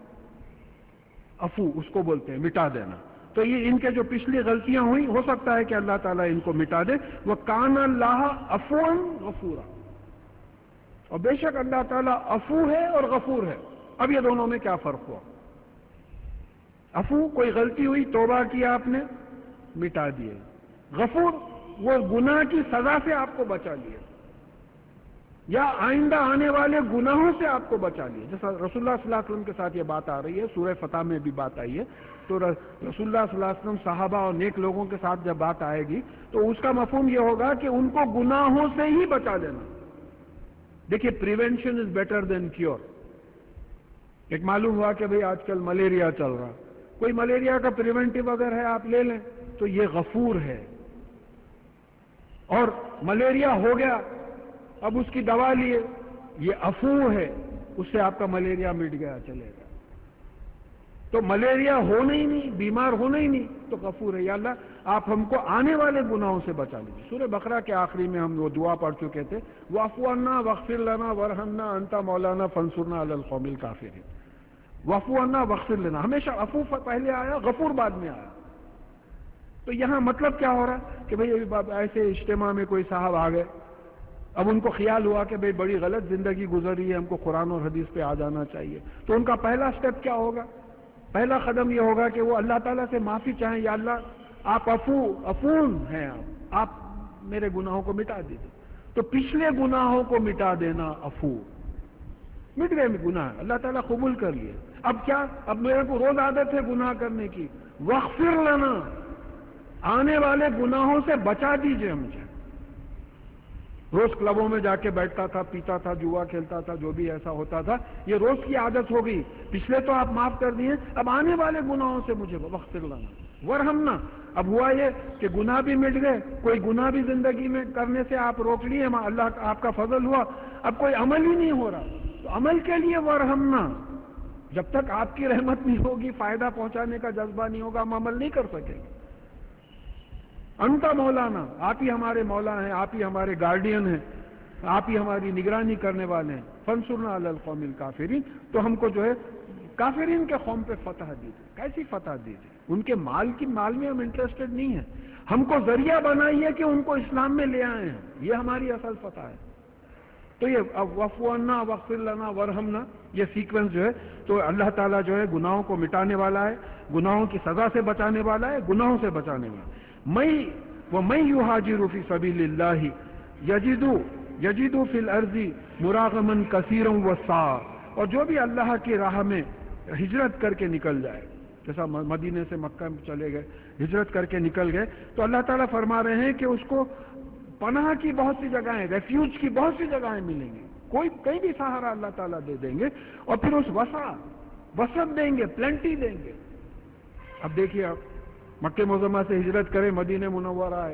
عفو اس کو بولتے ہیں, مٹا دینا. تو یہ ان کے جو پچھلی غلطیاں ہوئی, ہو سکتا ہے کہ اللہ تعالیٰ ان کو مٹا دے. وَكَانَ اللَّهَ عَفُوًا غَفُورًا, اور بے شک اللہ تعالیٰ عفو ہے اور غفور ہے. اب یہ دونوں میں کیا فرق ہوا؟ عفو کوئی غلطی ہوئی, توبہ کیا آپ نے, مٹا دیے. غفور وہ گناہ کی سزا سے آپ کو بچا لیے, یا آئندہ آنے والے گناہوں سے آپ کو بچا لیے. جیسا رسول اللہ صلی اللہ علیہ وسلم کے ساتھ یہ بات آ رہی ہے, سورہ فتح میں بھی بات آئی ہے. تو رسول اللہ صلی اللہ علیہ وسلم صحابہ اور نیک لوگوں کے ساتھ جب بات آئے گی تو اس کا مفہوم یہ ہوگا کہ ان کو گناہوں سے ہی بچا لینا. دیکھیے, prevention is better than cure. ایک معلوم ہوا کہ بھئی آج کل ملیریا چل رہا, کوئی ملیریا کا پریونٹیو اگر ہے آپ لے لیں تو یہ غفور ہے. اور ملیریا ہو گیا اب اس کی دوا لیے، یہ عفو ہے، اس سے آپ کا ملیریا مٹ گیا چلے گا. تو ملیریا ہونا ہی نہیں، بیمار ہونا ہی نہیں تو غفور ہے. یا اللہ آپ ہم کو آنے والے گناہوں سے بچا لیجیے. سورہ بقرہ کے آخری میں ہم وہ دعا پڑھ چکے تھے، واعف عنا واغفر لنا وارحمنا انت مولانا فانصرنا علی القوم الکافرین. واعف عنا واغفر لنا، ہمیشہ عفو پہلے آیا، غفور بعد میں آیا. تو یہاں مطلب کیا ہو رہا ہے کہ بھئی ایسے اجتماع میں کوئی صاحب آ گئے، اب ان کو خیال ہوا کہ بھئی بڑی غلط زندگی گزری ہے، ہم کو قرآن اور حدیث پہ آ جانا چاہیے. تو ان کا پہلا سٹیپ کیا ہوگا؟ پہلا قدم یہ ہوگا کہ وہ اللہ تعالیٰ سے معافی چاہیں، یا اللہ آپ عفو عفون ہیں، آپ آپ میرے گناہوں کو مٹا دیجیے. تو پچھلے گناہوں کو مٹا دینا عفو، مٹ گئے گناہ، اللہ تعالیٰ قبول کر لیے. اب کیا؟ اب میرے کو روز عادت ہے گناہ کرنے کی، واغفر لنا، آنے والے گناہوں سے بچا دیجئے مجھے. روز کلبوں میں جا کے بیٹھتا تھا، پیتا تھا، جوا کھیلتا تھا، جو بھی ایسا ہوتا تھا، یہ روز کی عادت ہو گئی. پچھلے تو آپ معاف کر دیے، اب آنے والے گناہوں سے مجھے واغفر لنا ورحمنا. اب ہوا یہ کہ گناہ بھی مٹ گئے، کوئی گناہ بھی زندگی میں کرنے سے آپ روک لیے، اللہ آپ کا فضل ہوا. اب کوئی عمل ہی نہیں ہو رہا، تو عمل کے لیے ورحمنا. جب تک آپ کی رحمت نہیں ہوگی، فائدہ پہنچانے کا جذبہ نہیں ہوگا، ہم عمل نہیں کر سکیں گے. انت مولانا، آپ ہی ہمارے مولا ہیں، آپ ہی ہمارے گارڈین ہیں، آپ ہی ہماری نگرانی کرنے والے ہیں. فانصرنا علی القوم الکافرین. تو ہم کو جو ہے کافرین کے قوم پہ فتح دیجیے. کیسی فتح دیجیے؟ ان کے مال کی مال میں ہم انٹرسٹڈ نہیں ہیں، ہم کو ذریعہ بنائیے کہ ان کو اسلام میں لے آئے ہیں، یہ ہماری اصل فتح ہے. تو یہ واعف عنا واغفر لنا وارحمنا، یہ سیکوینس جو ہے تو اللہ تعالیٰ جو ہے گناہوں کو مٹانے والا ہے، گناہوں کی سزا سے بچانے والا ہے، گناہوں سے بچانے والا ہے. میں ومن یہاجر فی سبیل اللہ یجد یجد فی الارض مراغما کثیرا وسعا. اور جو بھی اللہ کی راہ میں ہجرت کر کے نکل جائے، جیسا مدینے سے مکہ میں چلے گئے، ہجرت کر کے نکل گئے، تو اللہ تعالیٰ فرما رہے ہیں کہ اس کو پناہ کی بہت سی جگہیں، ریفیوج کی بہت سی جگہیں ملیں گی. کوئی کہیں بھی سہارا اللہ تعالیٰ دے دیں گے، اور پھر اس وسع وسعت دیں گے، پلینٹی دیں گے. اب دیکھیے آپ مکہ معظمہ سے ہجرت کرے، مدینہ منورہ آئے.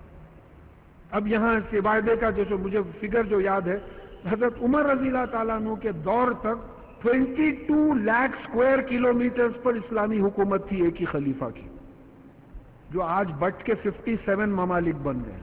اب یہاں کے وعدے کا جو مجھے فگر جو یاد ہے، حضرت عمر رضی اللہ تعالیٰ عنہ کے دور تک بائیس لاکھ اسکوائر کلومیٹرز پر اسلامی حکومت تھی ایک ہی خلیفہ کی، جو آج بٹ کے سیون ممالک بن گئے.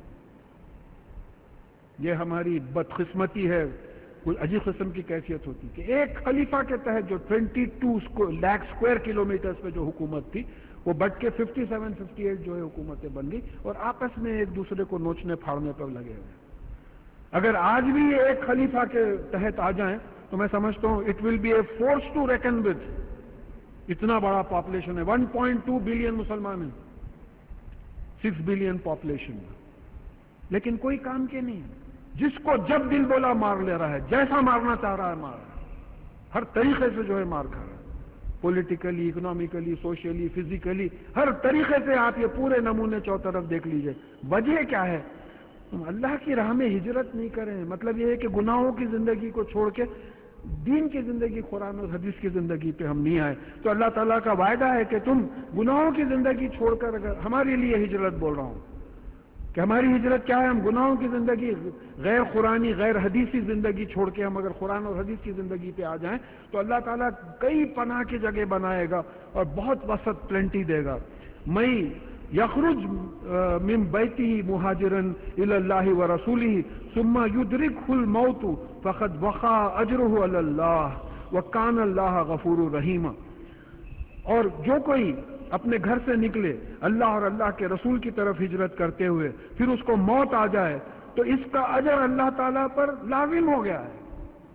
یہ ہماری بدقسمتی ہے، کوئی عجیب قسم کی کیفیت ہوتی کہ ایک خلیفہ کے تحت جو بائیس لاکھ اسکوائر کلومیٹرز پہ جو حکومت تھی، وہ بٹ کے سیون اٹھاون جو ہے حکومتیں بن گئی، اور آپس میں ایک دوسرے کو نوچنے پھاڑنے پر لگے ہوئے. اگر آج بھی یہ ایک خلیفہ کے تحت آ جائیں تو میں سمجھتا ہوں it will be a force to reckon with. اتنا بڑا پاپولیشن ہے، ون پوائنٹ ٹو بلین مسلمان ہیں، سکس بلین پاپولیشن، لیکن کوئی کام کے نہیں ہے. جس کو جب دل بولا مار لے رہا ہے، جیسا مارنا چاہ رہا ہے مار رہا ہے، ہر طریقے سے جو ہے مار کھا رہا ہے، پولیٹیکلی، اکنامیکلی، سوشلی، فزیکلی، ہر طریقے سے. آپ یہ پورے نمونے چوطرف دیکھ لیجئے. وجہ کیا ہے؟ تم اللہ کی راہ میں ہجرت نہیں کریں. مطلب یہ ہے کہ گناہوں کی زندگی کو چھوڑ کے دین کی زندگی، قرآن اور حدیث کی زندگی پہ ہم نہیں آئے. تو اللہ تعالیٰ کا وعدہ ہے کہ تم گناہوں کی زندگی چھوڑ کر، اگر ہمارے لیے ہجرت بول رہا ہوں کہ ہماری ہجرت کیا ہے، ہم گناہوں کی زندگی، غیر قرآنی غیر حدیثی زندگی چھوڑ کے ہم اگر قرآن اور حدیث کی زندگی پہ آ جائیں تو اللہ تعالیٰ کئی پناہ کی جگہ بنائے گا اور بہت وسعت پلینٹی دے گا. میں یخرج من بیتہ مہاجرا الی اللہ ورسولہ ثم یدرکہ الموت فقد وقع اجرہ علی اللہ وکان اللہ غفور رحیم. اور جو کوئی اپنے گھر سے نکلے اللہ اور اللہ کے رسول کی طرف ہجرت کرتے ہوئے، پھر اس کو موت آ جائے تو اس کا اجر اللہ تعالیٰ پر لازم ہو گیا ہے.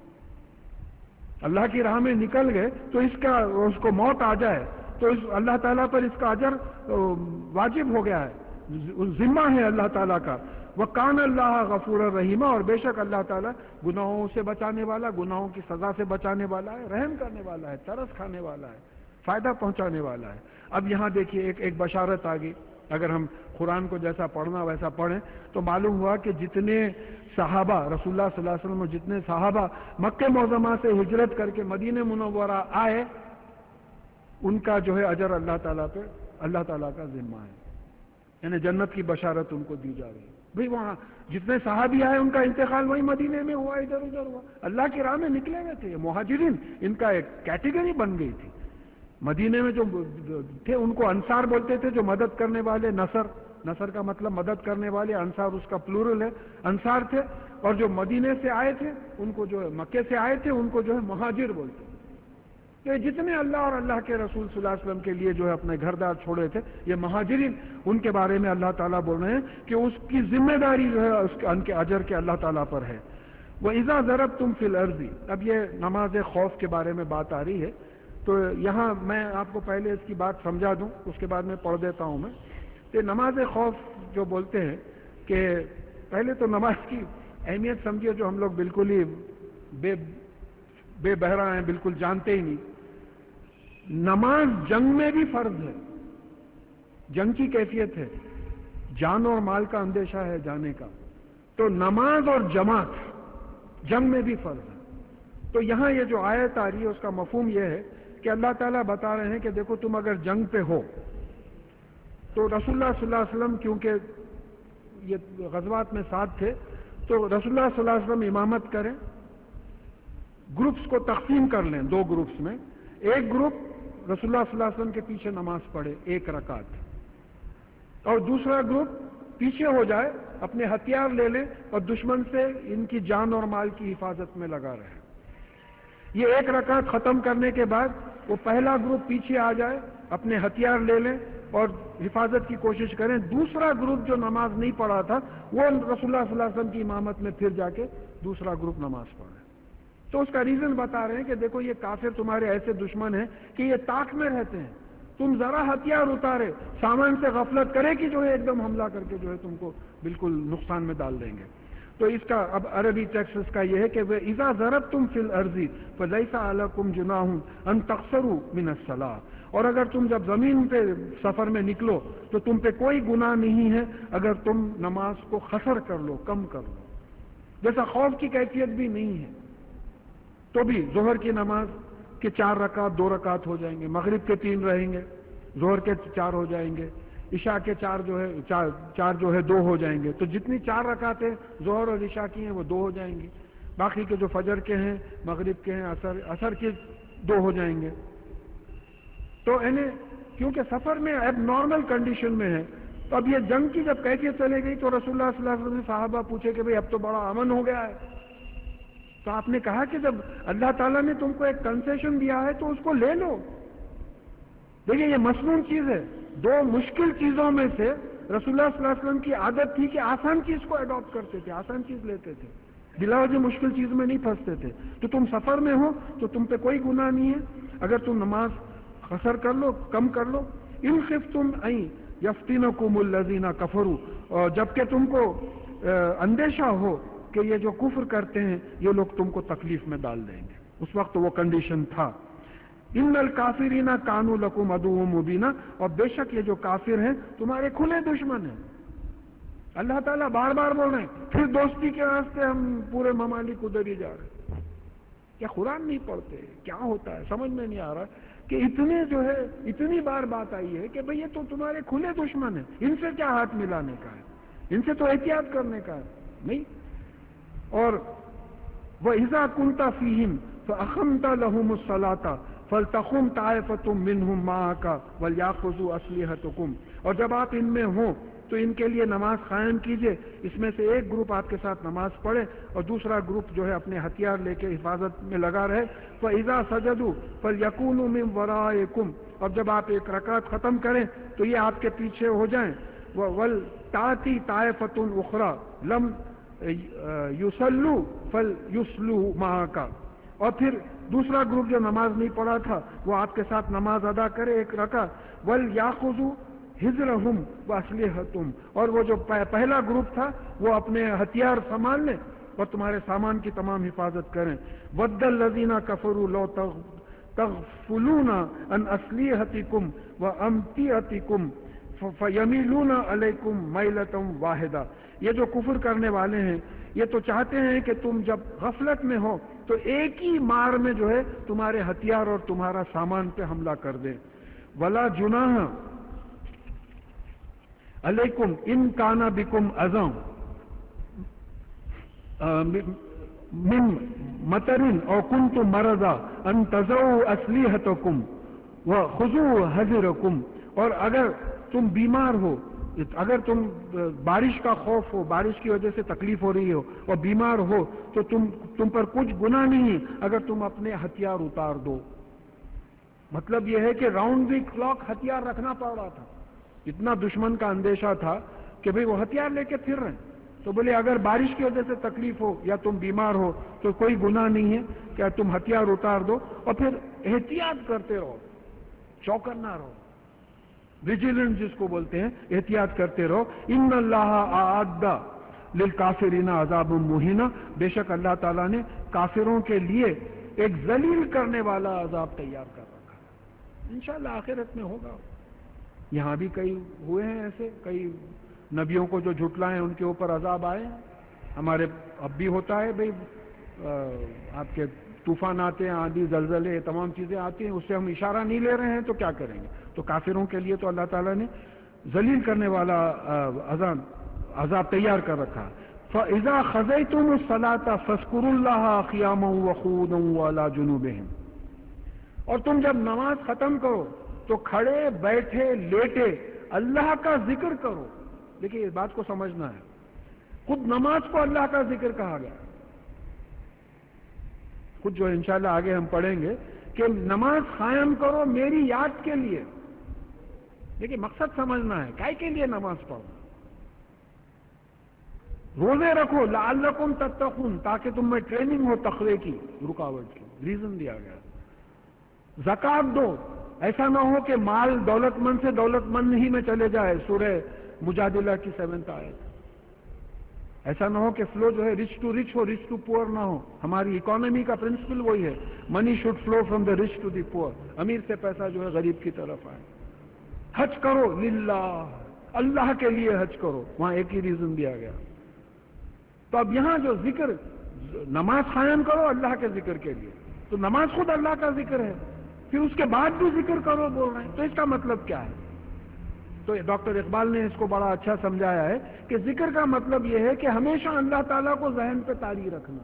اللہ کی راہ میں نکل گئے تو اس کا اس کو موت آ جائے تو اس اللہ تعالیٰ پر اس کا اجر واجب ہو گیا ہے، ذمہ ہے اللہ تعالیٰ کا. وَقَانَ اللَّهَ غَفُورًا رَحِيمًا. اور بے شک اللہ تعالیٰ گناہوں سے بچانے والا، گناہوں کی سزا سے بچانے والا ہے، رحم کرنے والا ہے، ترس کھانے والا ہے، فائدہ پہنچانے والا ہے. اب یہاں دیکھیے ایک ایک بشارت آ گئی. اگر ہم قرآن کو جیسا پڑھنا ویسا پڑھیں تو معلوم ہوا کہ جتنے صحابہ رسول اللہ صلی اللہ علیہ وسلم اور جتنے صحابہ مکہ معظمہ سے ہجرت کر کے مدینہ منورہ آئے، ان کا جو ہے اجر اللہ تعالیٰ پہ اللہ تعالیٰ کا ذمہ ہے، یعنی جنت کی بشارت ان کو دی جا رہی ہے۔ بھئی وہاں جتنے صحابی آئے ان کا انتقال وہی مدینے میں ہوا، ادھر ادھر ہوا، اللہ کی راہ میں نکلے ہوئے تھے، مہاجرین ان کا ایک کیٹیگری بن گئی تھی۔ مدینے میں جو تھے ان کو انصار بولتے تھے، جو مدد کرنے والے، نصر نصر کا مطلب مدد کرنے والے، انصار اس کا پلورل ہے، انصار تھے، اور جو مدینے سے آئے تھے ان کو جو ہے مکے سے آئے تھے ان کو جو ہے مہاجر بولتے ہیں۔ کہ جتنے اللہ اور اللہ کے رسول صلی اللہ علیہ وسلم کے لیے جو ہے اپنے گھر دار چھوڑے تھے، یہ مہاجرین، ان کے بارے میں اللہ تعالیٰ بول رہے ہیں کہ اس کی ذمہ داری جو ہے اس کے ان کے اجر کے اللہ تعالیٰ پر ہے۔ وَإِذَا ضَرَبْتُمْ فِي الْأَرْضِ، اب یہ نماز خوف کے بارے میں بات آ رہی ہے، تو یہاں میں آپ کو پہلے اس کی بات سمجھا دوں، اس کے بعد میں پڑھ دیتا ہوں میں کہ نماز خوف جو بولتے ہیں، کہ پہلے تو نماز کی اہمیت سمجھیے جو ہم لوگ بالکل ہی بے بے بہرا ہیں، بالکل جانتے ہی نہیں۔ نماز جنگ میں بھی فرض ہے، جنگ کی کیفیت ہے، جان اور مال کا اندیشہ ہے جانے کا، تو نماز اور جماعت جنگ میں بھی فرض ہے۔ تو یہاں یہ جو آیت آ رہی ہے اس کا مفہوم یہ ہے کہ اللہ تعالیٰ بتا رہے ہیں کہ دیکھو تم اگر جنگ پہ ہو تو رسول اللہ صلی اللہ علیہ وسلم کیونکہ یہ غزوات میں ساتھ تھے تو رسول اللہ صلی اللہ علیہ وسلم امامت کریں، گروپس کو تقسیم کر لیں دو گروپس میں، ایک گروپ رسول اللہ صلی اللہ علیہ وسلم کے پیچھے نماز پڑھے ایک رکعت، اور دوسرا گروپ پیچھے ہو جائے، اپنے ہتھیار لے لیں اور دشمن سے ان کی جان اور مال کی حفاظت میں لگا رہے۔ یہ ایک رکعت ختم کرنے کے بعد وہ پہلا گروپ پیچھے آ جائے، اپنے ہتھیار لے لیں اور حفاظت کی کوشش کریں، دوسرا گروپ جو نماز نہیں پڑھا تھا وہ رسول اللہ صلی اللہ علیہ وسلم کی امامت میں پھر جا کے دوسرا گروپ نماز پڑھے۔ تو اس کا ریزن بتا رہے ہیں کہ دیکھو یہ کافر تمہارے ایسے دشمن ہیں کہ یہ طاق میں رہتے ہیں، تم ذرا ہتھیار اتارے، سامان سے غفلت کرے کہ جو ہے ایک دم حملہ کر کے جو ہے تم کو بالکل نقصان میں ڈال دیں گے۔ تو اس کا اب عربی ٹیکسٹ کا یہ ہے کہ اذا ضربتم فی الارض فلیس علیکم جناح ان تقصروا من الصلاۃ، اور اگر تم جب زمین پہ سفر میں نکلو تو تم پہ کوئی گناہ نہیں ہے اگر تم نماز کو قصر کر لو، کم کر لو۔ جیسا خوف کی کیفیت بھی نہیں ہے تو بھی ظہر کی نماز کے چار رکعت دو رکعت ہو جائیں گے، مغرب کے تین رہیں گے، ظہر کے چار ہو جائیں گے، عشاء کے چار جو ہے چار چار جو ہے دو ہو جائیں گے، تو جتنی چار رکعتیں ظہر اور عشاء کی ہیں وہ دو ہو جائیں گی، باقی کے جو فجر کے ہیں، مغرب کے ہیں، عصر عصر کے دو ہو جائیں گے۔ تو انہیں کیونکہ سفر میں اب نارمل کنڈیشن میں ہے، تو اب یہ جنگ کی جب کیفیت چلے گئی تو رسول اللہ صلی اللہ علیہ وسلم سے صحابہ پوچھے کہ بھئی اب تو بڑا امن ہو گیا ہے، تو آپ نے کہا کہ جب اللہ تعالیٰ نے تم کو ایک کنسیشن دیا ہے تو اس کو لے لو۔ دیکھیے یہ مصنون چیز ہے، دو مشکل چیزوں میں سے رسول اللہ صلی اللہ علیہ وسلم کی عادت تھی کہ آسان چیز کو اڈاپٹ کرتے تھے، آسان چیز لیتے تھے، بلا وجہ مشکل چیز میں نہیں پھنستے تھے۔ تو تم سفر میں ہو تو تم پہ کوئی گناہ نہیں ہے اگر تم نماز قصر کر لو، کم کر لو۔ ان خفتم ان یفتنکم الذین کفروا، اور جبکہ تم کو اندیشہ ہو کہ یہ جو کفر کرتے ہیں یہ لوگ تم کو تکلیف میں ڈال دیں گے، اس وقت وہ کنڈیشن تھا۔ ان الکافرین کانوا لکم عدو مبینا، اور بے شک یہ جو کافر ہیں تمہارے کھلے دشمن ہیں۔ اللہ تعالیٰ بار بار بول رہے ہیں پھر دوستی کے راستے ہم پورے ممالک ادھر ہی جا رہے ہیں۔ کیا قرآن نہیں پڑھتے؟ کیا ہوتا ہے سمجھ میں نہیں آ رہا کہ اتنے جو ہے اتنی بار بات آئی ہے کہ بھئی یہ تو تمہارے کھلے دشمن ہیں، ان سے کیا ہاتھ ملانے کا ہے، ان سے تو احتیاط کرنے کا ہے نہیں۔ اور وَإِذَا كُنْتَ فِيهِمْ فَأَقَمْتَ لَهُمُ الصَّلَاةَ فَلْتَقُمْ طَائِفَةٌ مِّنْهُمْ مَعَكَ وَلْيَأْخُذُوا أَسْلِحَتَهُمْ، اور جب آپ ان میں ہوں تو ان کے لیے نماز قائم کیجئے، اس میں سے ایک گروپ آپ کے ساتھ نماز پڑھے اور دوسرا گروپ جو ہے اپنے ہتھیار لے کے حفاظت میں لگا رہے۔ فَإِذَا سَجَدُوا فَلْيَكُونُوا مِنْ وَرَائِكُمْ، اور جب آپ ایک رکعت ختم کریں تو یہ آپ کے پیچھے ہو جائیں۔ وَلْتَأْتِ طَائِفَةٌ أُخْرَى لَمْ یصلوا فلیصلوا معک، اور پھر دوسرا گروپ جو نماز نہیں پڑھا تھا وہ آپ کے ساتھ نماز ادا کرے ایک رکعت۔ ولیاخذوا حذرهم واسلحتهم، اور وہ جو پہلا گروپ تھا وہ اپنے ہتھیار سنبھال لیں اور تمہارے سامان کی تمام حفاظت کریں۔ ود الذین کفروا لو تغفلون عن اسلحتکم وامتعتکم فیمیلون علیکم میلۃ واحدہ، یہ جو کفر کرنے والے ہیں یہ تو چاہتے ہیں کہ تم جب غفلت میں ہو تو ایک ہی مار میں جو ہے تمہارے ہتھیار اور تمہارا سامان پہ حملہ کر دیں. ولا جناح علیکم ان کان بکم اذی من مطر او کنتم مرضى ان تضعوا اسلحتکم وخذوا حذرکم. اور اگر تم بیمار ہو، اگر تم بارش کا خوف ہو، بارش کی وجہ سے تکلیف ہو رہی ہو اور بیمار ہو تو تم تم پر کچھ گناہ نہیں اگر تم اپنے ہتھیار اتار دو. مطلب یہ ہے کہ راؤنڈ دی کلاک ہتھیار رکھنا پڑ رہا تھا، اتنا دشمن کا اندیشہ تھا کہ بھئی وہ ہتھیار لے کے پھر رہے ہیں. تو بولے اگر بارش کی وجہ سے تکلیف ہو یا تم بیمار ہو تو کوئی گناہ نہیں ہے کہ تم ہتھیار اتار دو اور پھر احتیاط کرتے رہو، چوکنا رہو، ویجیلنٹ جس کو بولتے ہیں، احتیاط کرتے رہو. ان اللہ اعد للکافرین عذاب مہین، بے شک اللہ تعالیٰ نے کافروں کے لیے ایک ذلیل کرنے والا عذاب تیار کر رکھا. انشاءاللہ آخرت میں ہوگا. یہاں بھی کئی ہوئے ہیں ایسے، کئی نبیوں کو جو جھٹلائیں ان کے اوپر عذاب آئے ہیں. ہمارے اب بھی ہوتا ہے بھئی آپ کے طوفان آتے ہیں، آندھی زلزلے، یہ تمام چیزیں آتی ہیں، اس سے ہم اشارہ نہیں لے رہے ہیں تو کیا کریں گے. تو کافروں کے لیے تو اللہ تعالیٰ نے ذلیل کرنے والا عذاب عذاب تیار کر رکھا. فَإِذَا خَزَيْتُمُ الصَّلَاةَ فَاذْكُرُوا اللَّهَ قِيَامًا وَقُعُودًا وَعَلَى جُنُوبِهِمْ. اور تم جب نماز ختم کرو تو کھڑے بیٹھے لیٹے اللہ کا ذکر کرو. دیکھیے اس بات کو سمجھنا ہے، خود نماز کو اللہ کا ذکر کہا گیا. خود جو انشاءاللہ آگے ہم پڑھیں گے کہ نماز قائم کرو میری یاد کے لیے. دیکھیے مقصد سمجھنا ہے، کائے کے لیے نماز پڑھو. روزے رکھو لعلکم تتقون، تاکہ تم میں ٹریننگ ہو تقوی کی، رکاوٹ کی، ریزن دیا گیا. زکات دو، ایسا نہ ہو کہ مال دولت مند سے دولت مند ہی میں چلے جائے، سورہ مجادلہ کی سیونتھ آیت. ایسا نہ ہو کہ فلو جو ہے رچ ٹو رچ ہو، رچ ٹو پور نہ ہو. ہماری اکانومی کا پرنسپل وہی ہے، money should flow from the rich to the poor, امیر سے پیسہ جو ہے غریب کی طرف آئے. حج کرو للہ، اللہ کے لیے حج کرو، وہاں ایک ہی ریزن دیا گیا. تو اب یہاں جو ذکر، نماز قائم کرو اللہ کے ذکر کے لیے، تو نماز خود اللہ کا ذکر ہے، پھر اس کے بعد بھی ذکر کرو بول رہے ہیں. تو اس کا مطلب کیا ہے؟ تو ڈاکٹر اقبال نے اس کو بڑا اچھا سمجھایا ہے کہ ذکر کا مطلب یہ ہے کہ ہمیشہ اللہ تعالیٰ کو ذہن پہ طاری رکھنا.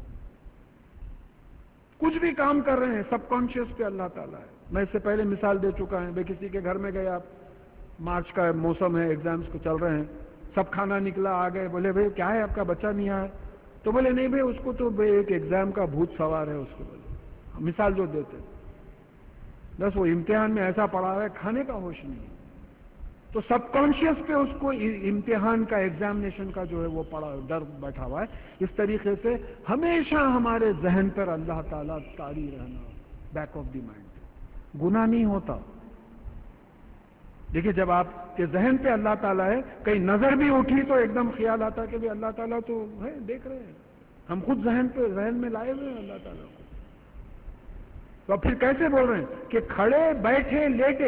کچھ بھی کام کر رہے ہیں سب کانشیس پہ اللہ تعالیٰ ہے. میں اس سے پہلے مثال دے چکا ہوں، بھائی کسی کے گھر میں گئے آپ، مارچ کا موسم ہے، ایگزامز کو چل رہے ہیں، سب کھانا نکلا، آ گئے، بولے بھائی کیا ہے آپ کا بچہ نہیں آیا؟ تو بولے نہیں بھائی اس کو تو بھائی ایک ایگزام کا بھوت سوار ہے. اس کو بولے مثال جو دیتے بس وہ امتحان میں ایسا پڑھا رہا ہے کھانے کا ہوش نہیں. تو سب کانشیس پہ اس کو امتحان کا، ایگزامینیشن کا جو ہے وہ پڑا ڈر بیٹھا ہوا ہے. اس طریقے سے ہمیشہ ہمارے ذہن پر اللہ تعالیٰ طاری رہنا، بیک آف دی مائنڈ. گناہ نہیں ہوتا. دیکھیے جب آپ کے ذہن پہ اللہ تعالیٰ ہے، کہیں نظر بھی اٹھی تو ایک دم خیال آتا کہ بھی اللہ تعالیٰ تو ہے، دیکھ رہے ہیں. ہم خود ذہن پہ ذہن میں لائے ہوئے ہیں اللہ تعالیٰ کو. تو پھر کیسے بول رہے ہیں کہ کھڑے بیٹھے لیٹے،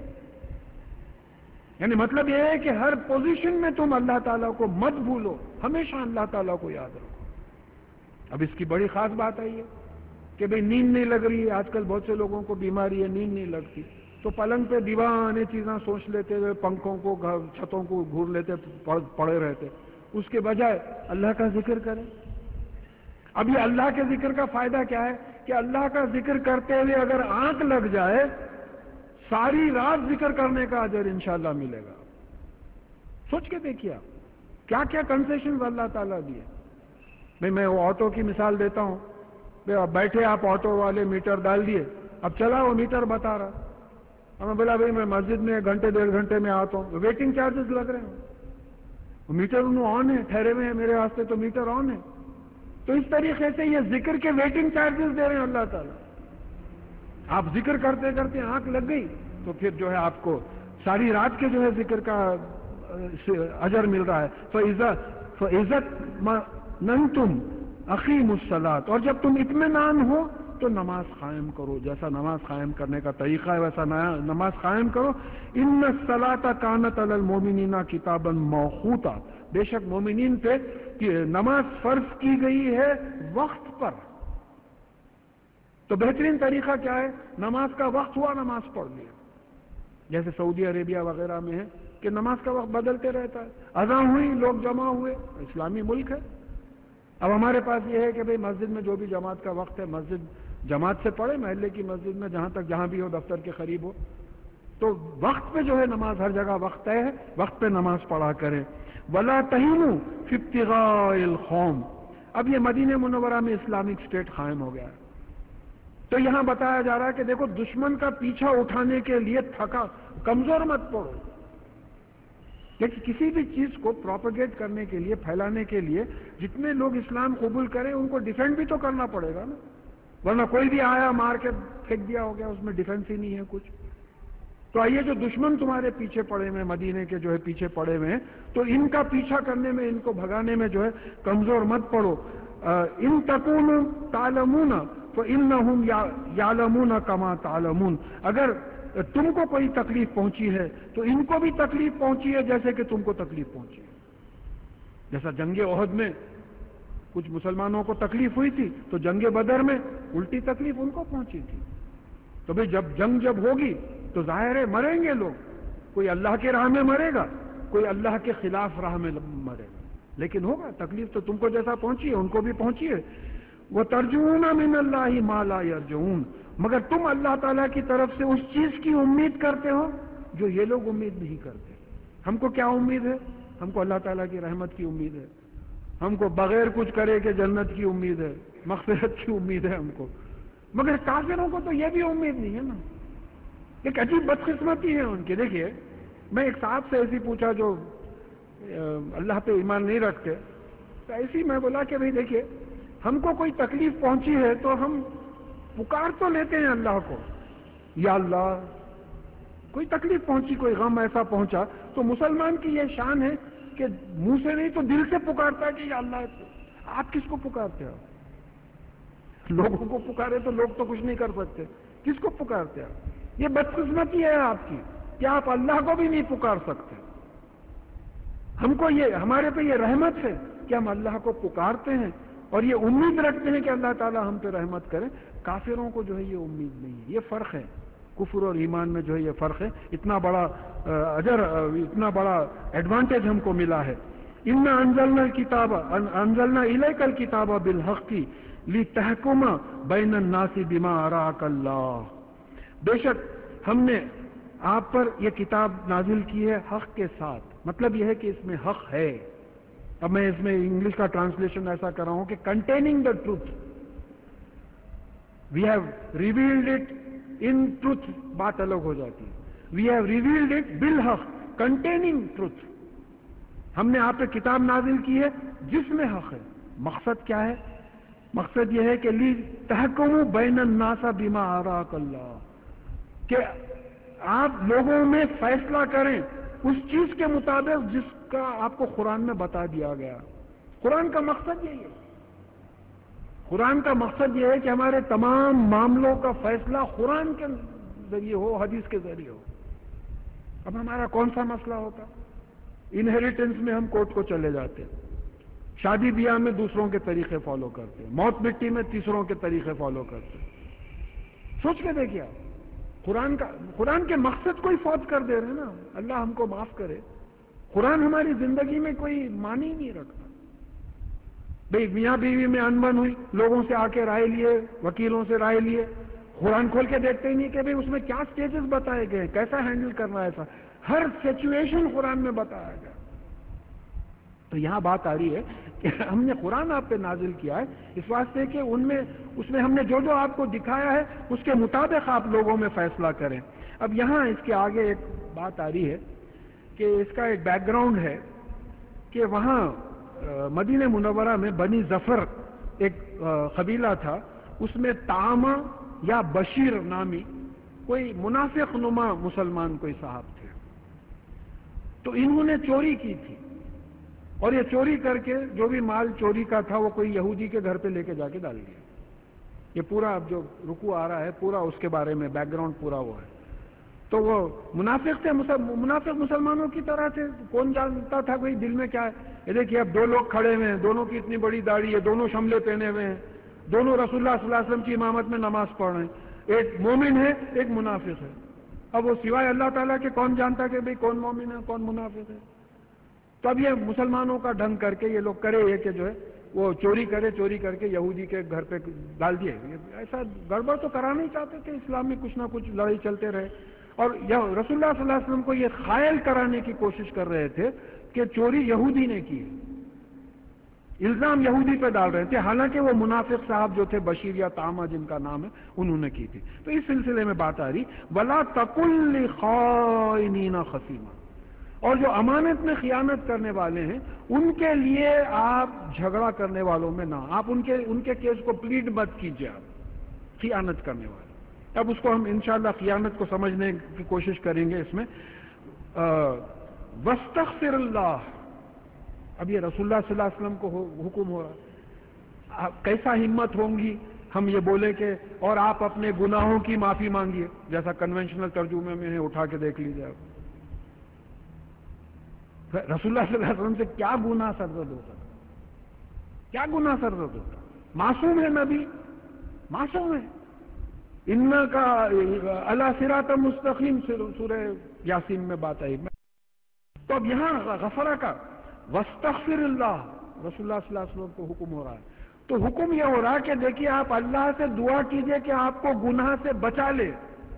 یعنی مطلب یہ ہے کہ ہر پوزیشن میں تم اللہ تعالیٰ کو مت بھولو، ہمیشہ اللہ تعالیٰ کو یاد رکھو. اب اس کی بڑی خاص بات آئی ہے کہ بھئی نیند نہیں لگ رہی ہے. آج کل بہت سے لوگوں کو بیماری ہے، نیند نہیں لگتی، تو پلنگ پہ دیوانے چیزیں سوچ لیتے ہوئے پنکھوں کو، چھتوں کو گھور لیتے، پڑے رہتے. اس کے بجائے اللہ کا ذکر کریں. اب یہ اللہ کے ذکر کا فائدہ کیا ہے کہ اللہ کا ذکر کرتے ہوئے اگر آنکھ لگ جائے، ساری رات ذکر کرنے کا اجر انشاءاللہ ملے گا. سوچ کے دیکھیے آپ کیا کیا کنسیشنز اللہ تعالیٰ دیے. بھئی میں وہ آٹو کی مثال دیتا ہوں. اب بیٹھے آپ آٹو والے میٹر ڈال دیے، اب چلا وہ میٹر بتا رہا. اب میں بولا بھائی میں مسجد میں ایک گھنٹے ڈیڑھ گھنٹے میں آتا ہوں، ویٹنگ چارجز لگ رہے ہیں. میٹر انہوں آن ہے، ٹھہرے ہوئے ہیں میرے واسطے تو میٹر آن ہے. تو اس طریقے سے یہ ذکر کے ویٹنگ چارجز دے رہے ہیں اللہ تعالیٰ. آپ ذکر کرتے کرتے آنکھ لگ گئی تو پھر جو ہے آپ کو ساری رات کے جو ہے ذکر کا اجر مل رہا ہے. فَإِذَا فَإِذَا أَقِیمُوا الصَّلَاةَ، اور جب تم اطمینان ہو تو نماز قائم کرو. جیسا نماز قائم کرنے کا طریقہ ہے ویسا نماز قائم کرو. إِنَّ الصَّلَاةَ كَانَتْ عَلَى الْمُؤْمِنِينَ كِتَابًا مَوْقُوتًا، بے شک مومنین پہ نماز فرض کی گئی ہے وقت پر. تو بہترین طریقہ کیا ہے؟ نماز کا وقت ہوا نماز پڑھ لیا، جیسے سعودی عربیہ وغیرہ میں ہے کہ نماز کا وقت بدلتے رہتا ہے، اذان ہوئی لوگ جمع ہوئے، اسلامی ملک ہے۔ اب ہمارے پاس یہ ہے کہ بھئی مسجد میں جو بھی جماعت کا وقت ہے مسجد جماعت سے پڑھے، محلے کی مسجد میں جہاں تک جہاں بھی ہو، دفتر کے قریب ہو، تو وقت پہ جو ہے نماز ہر جگہ وقت طے ہے، وقت پہ نماز پڑھا کرے۔ وَلَا تَهِنُوا فِي ابْتِغَاءِ الْقَوْمِ، اب یہ مدینہ منورہ میں اسلامک اسٹیٹ قائم ہو گیا ہے، تو یہاں بتایا جا رہا ہے کہ دیکھو دشمن کا پیچھا اٹھانے کے لیے تھکا کمزور مت پڑو، لیکن کسی بھی چیز کو پروپیگیٹ کرنے کے لیے، پھیلانے کے لیے جتنے لوگ اسلام قبول کریں ان کو ڈیفینڈ بھی تو کرنا پڑے گا نا، ورنہ کوئی بھی آیا مار کے پھینک دیا ہو گیا، اس میں ڈیفینس ہی نہیں ہے کچھ۔ تو آئیے جو دشمن تمہارے پیچھے پڑے ہوئے، مدینے کے جو ہے پیچھے پڑے ہوئے ہیں، تو ان کا پیچھا کرنے میں، ان کو بھگانے میں جو ہے کمزور مت پڑو۔ ان تکونوا تعلمون فانہم یعلمون کما تعلمون، اگر تم کو کوئی تکلیف پہنچی ہے تو ان کو بھی تکلیف پہنچی ہے جیسے کہ تم کو تکلیف پہنچی ہے۔ جیسا جنگ احد میں کچھ مسلمانوں کو تکلیف ہوئی تھی، تو جنگ بدر میں الٹی تکلیف ان کو پہنچی تھی۔ تو بھئی جب جنگ جب ہوگی تو ظاہر ہے مریں گے لوگ، کوئی اللہ کے راہ میں مرے گا، کوئی اللہ کے خلاف راہ میں مرے گا، لیکن ہوگا تکلیف تو تم کو جیسا پہنچی ہے ان کو بھی پہنچی ہے۔ وَتَرْجُونَ مِنَ اللَّهِ مَا لَا يَرْجُونَ، مگر تم اللہ تعالیٰ کی طرف سے اس چیز کی امید کرتے ہو جو یہ لوگ امید نہیں کرتے۔ ہم کو کیا امید ہے؟ ہم کو اللہ تعالیٰ کی رحمت کی امید ہے، ہم کو بغیر کچھ کرے کہ جنت کی امید ہے، مغفرت کی امید ہے ہم کو، مگر کافروں کو تو یہ بھی امید نہیں ہے نا۔ ایک عجیب بدقسمتی ہے ان کی۔ دیکھیے میں ایک صاحب سے ایسی پوچھا جو اللہ پہ ایمان نہیں رکھتے، تو ایسی میں بولا کہ بھئی دیکھیے ہم کو کوئی تکلیف پہنچی ہے تو ہم پکار تو لیتے ہیں اللہ کو، یا اللہ کوئی تکلیف پہنچی، کوئی غم ایسا پہنچا، تو مسلمان کی یہ شان ہے کہ منہ سے نہیں تو دل سے پکارتا ہے کہ یا اللہ۔ آپ کس کو پکارتے ہو؟ لوگوں کو پکارے تو لوگ تو کچھ نہیں کر سکتے، کس کو پکارتے ہیں؟ یہ بدقسمتی ہے آپ کی کہ آپ اللہ کو بھی نہیں پکار سکتے۔ ہم کو یہ، ہمارے پہ یہ رحمت ہے کہ ہم اللہ کو پکارتے ہیں اور یہ امید رکھتے ہیں کہ اللہ تعالی ہم پہ رحمت کرے۔ کافروں کو جو ہے یہ امید نہیں ہے۔ یہ فرق ہے کفر اور ایمان میں، جو ہے یہ فرق ہے۔ اتنا بڑا اجر، اتنا بڑا ایڈوانٹیج ہم کو ملا ہے۔ انا انزلنا الکتاب انزلنا الیک الکتاب بالحق لتحکم بین الناس بما اراک اللہ، بے شک ہم نے آپ پر یہ کتاب نازل کی ہے حق کے ساتھ، مطلب یہ ہے کہ اس میں حق ہے۔ اب میں اس میں انگلش کا ٹرانسلیشن ایسا کر رہا ہوں کہ containing the truth, we have revealed it in truth, بات الگ ہو جاتی ہے۔ وی ہیو ریویلڈ اٹ بالحق کنٹیننگ ٹروتھ، ہم نے آپ پہ کتاب نازل کی ہے جس میں حق ہے۔ مقصد کیا ہے؟ مقصد یہ ہے کہ لی تحکموا بین الناس بما اراک اللہ، کہ آپ لوگوں میں فیصلہ کریں اس چیز کے مطابق جس کا آپ کو قرآن میں بتا دیا گیا۔ قرآن کا مقصد یہی ہے، قرآن کا مقصد یہ ہے کہ ہمارے تمام معاملوں کا فیصلہ قرآن کے ذریعے ہو، حدیث کے ذریعے ہو۔ اب ہمارا کون سا مسئلہ ہوتا؟ انہیریٹنس میں ہم کورٹ کو چلے جاتے ہیں، شادی بیاہ میں دوسروں کے طریقے فالو کرتے ہیں، موت مٹی میں تیسروں کے طریقے فالو کرتے ہیں۔ سوچ کے دیکھیے آپ، قرآن کا قرآن کے مقصد کو ہی فوت کر دے رہے ہیں نا۔ اللہ ہم کو معاف کرے، قرآن ہماری زندگی میں کوئی معنی نہیں رکھتا۔ بھئی میاں بیوی میں انبن ہوئی، لوگوں سے آ کے رائے لیے، وکیلوں سے رائے لیے، قرآن کھول کے دیکھتے ہی نہیں کہ بھئی اس میں کیا سٹیجز بتائے گئے، کیسا ہینڈل کرنا ہے، ایسا ہر سچویشن قرآن میں بتایا گیا۔ تو یہاں بات آ رہی ہے کہ ہم نے قرآن آپ پہ نازل کیا ہے اس واسطے کہ ان میں اس میں ہم نے جو جو آپ کو دکھایا ہے اس کے مطابق آپ لوگوں میں فیصلہ کریں۔ اب یہاں اس کے آگے ایک بات آ رہی ہے کہ اس کا ایک بیک گراؤنڈ ہے کہ وہاں مدینہ منورہ میں بنی ظفر ایک قبیلہ تھا، اس میں تامہ یا بشیر نامی کوئی منافق نما مسلمان کوئی صاحب تھے، تو انہوں نے چوری کی تھی، اور یہ چوری کر کے جو بھی مال چوری کا تھا وہ کوئی یہودی کے گھر پہ لے کے جا کے ڈال دیا۔ یہ پورا اب جو رکوع آ رہا ہے پورا اس کے بارے میں بیک گراؤنڈ پورا وہ ہے۔ تو وہ منافق تھے، منافق مسلمانوں کی طرح تھے، کون جانتا تھا کوئی دل میں کیا ہے۔ یہ دیکھیے اب دو لوگ کھڑے ہوئے ہیں، دونوں کی اتنی بڑی داڑھی ہے، دونوں شملے پہنے ہوئے ہیں، دونوں رسول اللہ صلی اللہ علیہ وسلم کی امامت میں نماز پڑھ رہے ہیں، ایک مومن ہے ایک منافق ہے. اب وہ سوائے اللہ تعالیٰ کے کون جانتا کہ بھئی کون مومن ہے کون منافق ہے؟ تو اب یہ مسلمانوں کا ڈھنگ کر کے یہ لوگ کرے یہ کہ جو ہے وہ چوری کرے، چوری کر کے یہودی کے گھر پہ ڈال دیے. ایسا گڑبڑ تو کرانا ہی چاہتے تھے، اسلام میں کچھ نہ کچھ لڑائی چلتے رہے. اور رسول اللہ صلی اللہ علیہ وسلم کو یہ خائل کرانے کی کوشش کر رہے تھے کہ چوری یہودی نے کی، الزام یہودی پہ ڈال رہے تھے، حالانکہ وہ منافق صاحب جو تھے بشیر یا طعمہ جن کا نام ہے انہوں نے کی تھی. تو اس سلسلے میں بات آ رہی وَلَا تَقُلْ لِخَائِنِينَ خَصِيمًا، اور جو امانت میں خیانت کرنے والے ہیں ان کے لیے آپ جھگڑا کرنے والوں میں نہ، آپ ان کے ان کے کیس کو پلیڈ مت کیجیے، آپ خیانت کرنے والے. اب اس کو ہم انشاءاللہ خیانت کو سمجھنے کی کوشش کریں گے. اس میں وَاسْتَغْفِرِ اللَّهَ، اب یہ رسول اللہ صلی اللہ علیہ وسلم کو حکم ہو رہا، کیسا ہمت ہوں گی ہم یہ بولے کہ اور آپ اپنے گناہوں کی معافی مانگیے، جیسا کنونشنل ترجمے میں ہے، اٹھا کے دیکھ لیجیے آپ. رسول اللہ صلی اللہ علیہ وسلم سے کیا گناہ سرزد ہوتا، کیا گناہ سرزد ہوتا؟ معصوم ہے نبی، معصوم ہے. ان کا علی صراط مستقیم سورہ یاسین میں بات آئی. تو اب یہاں غفرہ کا واستغفر اللہ، رسول اللہ صلی اللہ علیہ وسلم کو حکم ہو رہا ہے. تو حکم یہ ہو رہا ہے کہ دیکھیے آپ اللہ سے دعا کیجئے کہ آپ کو گناہ سے بچا لے.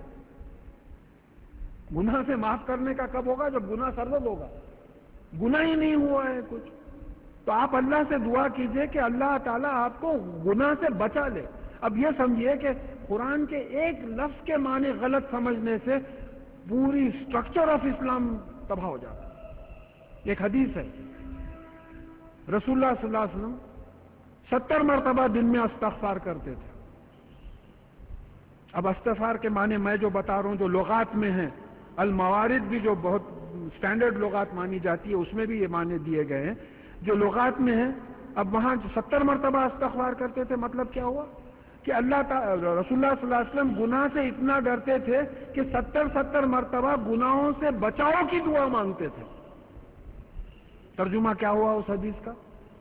گناہ سے معاف کرنے کا کب ہوگا؟ جب گناہ سرزد ہوگا، گناہ ہی نہیں ہوا ہے کچھ. تو آپ اللہ سے دعا کیجئے کہ اللہ تعالیٰ آپ کو گناہ سے بچا لے. اب یہ سمجھیے کہ قرآن کے ایک لفظ کے معنی غلط سمجھنے سے پوری اسٹرکچر آف اسلام تباہ ہو جاتا ہے. ایک حدیث ہے، رسول اللہ صلی اللہ علیہ وسلم ستر مرتبہ دن میں استغفار کرتے تھے. اب استغفار کے معنی میں جو بتا رہا ہوں جو لغات میں ہیں، الموارد بھی جو بہت سٹینڈرڈ لغات مانی جاتی ہے اس میں بھی یہ معنی دیے گئے ہیں جو لغات میں ہیں. اب وہاں ستر مرتبہ استغفار کرتے تھے، مطلب کیا ہوا کہ اللہ تعالی رسول اللہ صلی اللہ علیہ وسلم گناہ سے اتنا ڈرتے تھے کہ ستر ستر مرتبہ گناہوں سے بچاؤ کی دعا مانگتے تھے. ترجمہ کیا ہوا اس حدیث کا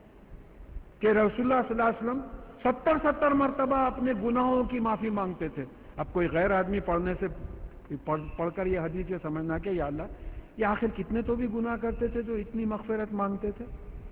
کہ رسول اللہ صلی اللہ علیہ وسلم ستر ستر مرتبہ اپنے گناہوں کی معافی مانگتے تھے. اب کوئی غیر آدمی پڑھنے سے پڑھ, پڑھ کر یہ حدیث یہ سمجھنا کہ یا اللہ یہ آخر کتنے تو بھی گناہ کرتے تھے جو اتنی مغفرت مانگتے تھے.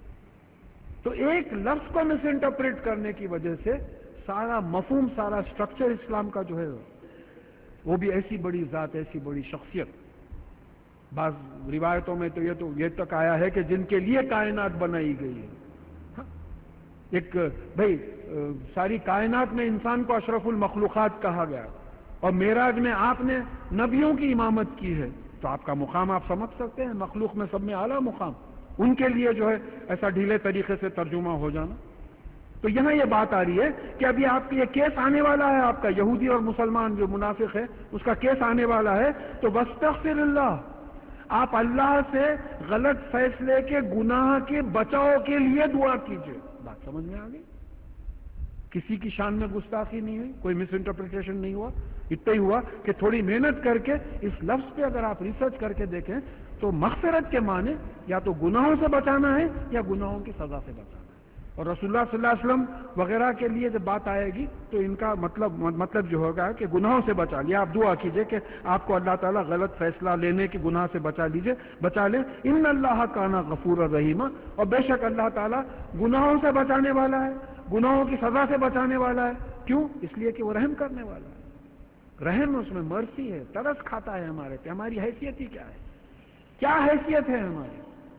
تو ایک لفظ کو مس انٹرپریٹ کرنے کی وجہ سے سارا مفہوم، سارا سٹرکچر اسلام کا جو ہے وہ بھی ایسی بڑی ذات، ایسی بڑی شخصیت. بعض روایتوں میں تو یہ تو یہ تک آیا ہے کہ جن کے لیے کائنات بنائی گئی ہے. ایک بھائی ساری کائنات میں انسان کو اشرف المخلوقات کہا گیا اور معراج میں آپ نے نبیوں کی امامت کی ہے، تو آپ کا مقام آپ سمجھ سکتے ہیں، مخلوق میں سب میں اعلیٰ مقام. ان کے لیے جو ہے ایسا ڈھیلے طریقے سے ترجمہ ہو جانا. تو یہاں یہ بات آ رہی ہے کہ ابھی آپ کا یہ کیس آنے والا ہے، آپ کا یہودی اور مسلمان جو منافق ہے اس کا کیس آنے والا ہے. تو واستغفر اللہ، آپ اللہ سے غلط فیصلے کے گناہ کے بچاؤ کے لیے دعا کیجئے. بات سمجھ میں آ گئی؟ کسی کی شان میں گستاخی نہیں ہوئی، کوئی مس انٹرپریٹیشن نہیں ہوا. اتنا ہی ہوا کہ تھوڑی محنت کر کے اس لفظ پہ اگر آپ ریسرچ کر کے دیکھیں تو مغفرت کے معنی یا تو گناہوں سے بچانا ہے یا گناہوں کی سزا سے بچانا ہے. اور رسول اللہ صلی اللہ علیہ وسلم وغیرہ کے لیے جب بات آئے گی تو ان کا مطلب مطلب جو ہوگا کہ گناہوں سے بچا لیا. آپ دعا کیجئے کہ آپ کو اللہ تعالیٰ غلط فیصلہ لینے کے گناہ سے بچا لیجئے بچا لے. ان اللہ کان غفور الرحیم، اور بے شک اللہ تعالیٰ گناہوں سے بچانے والا ہے، گناہوں کی سزا سے بچانے والا ہے. کیوں؟ اس لیے کہ وہ رحم کرنے والا ہے. رحم اس میں مرسی ہے، ترس کھاتا ہے ہمارے پہ. ہماری حیثیت ہی کیا ہے؟ کیا حیثیت ہے ہماری؟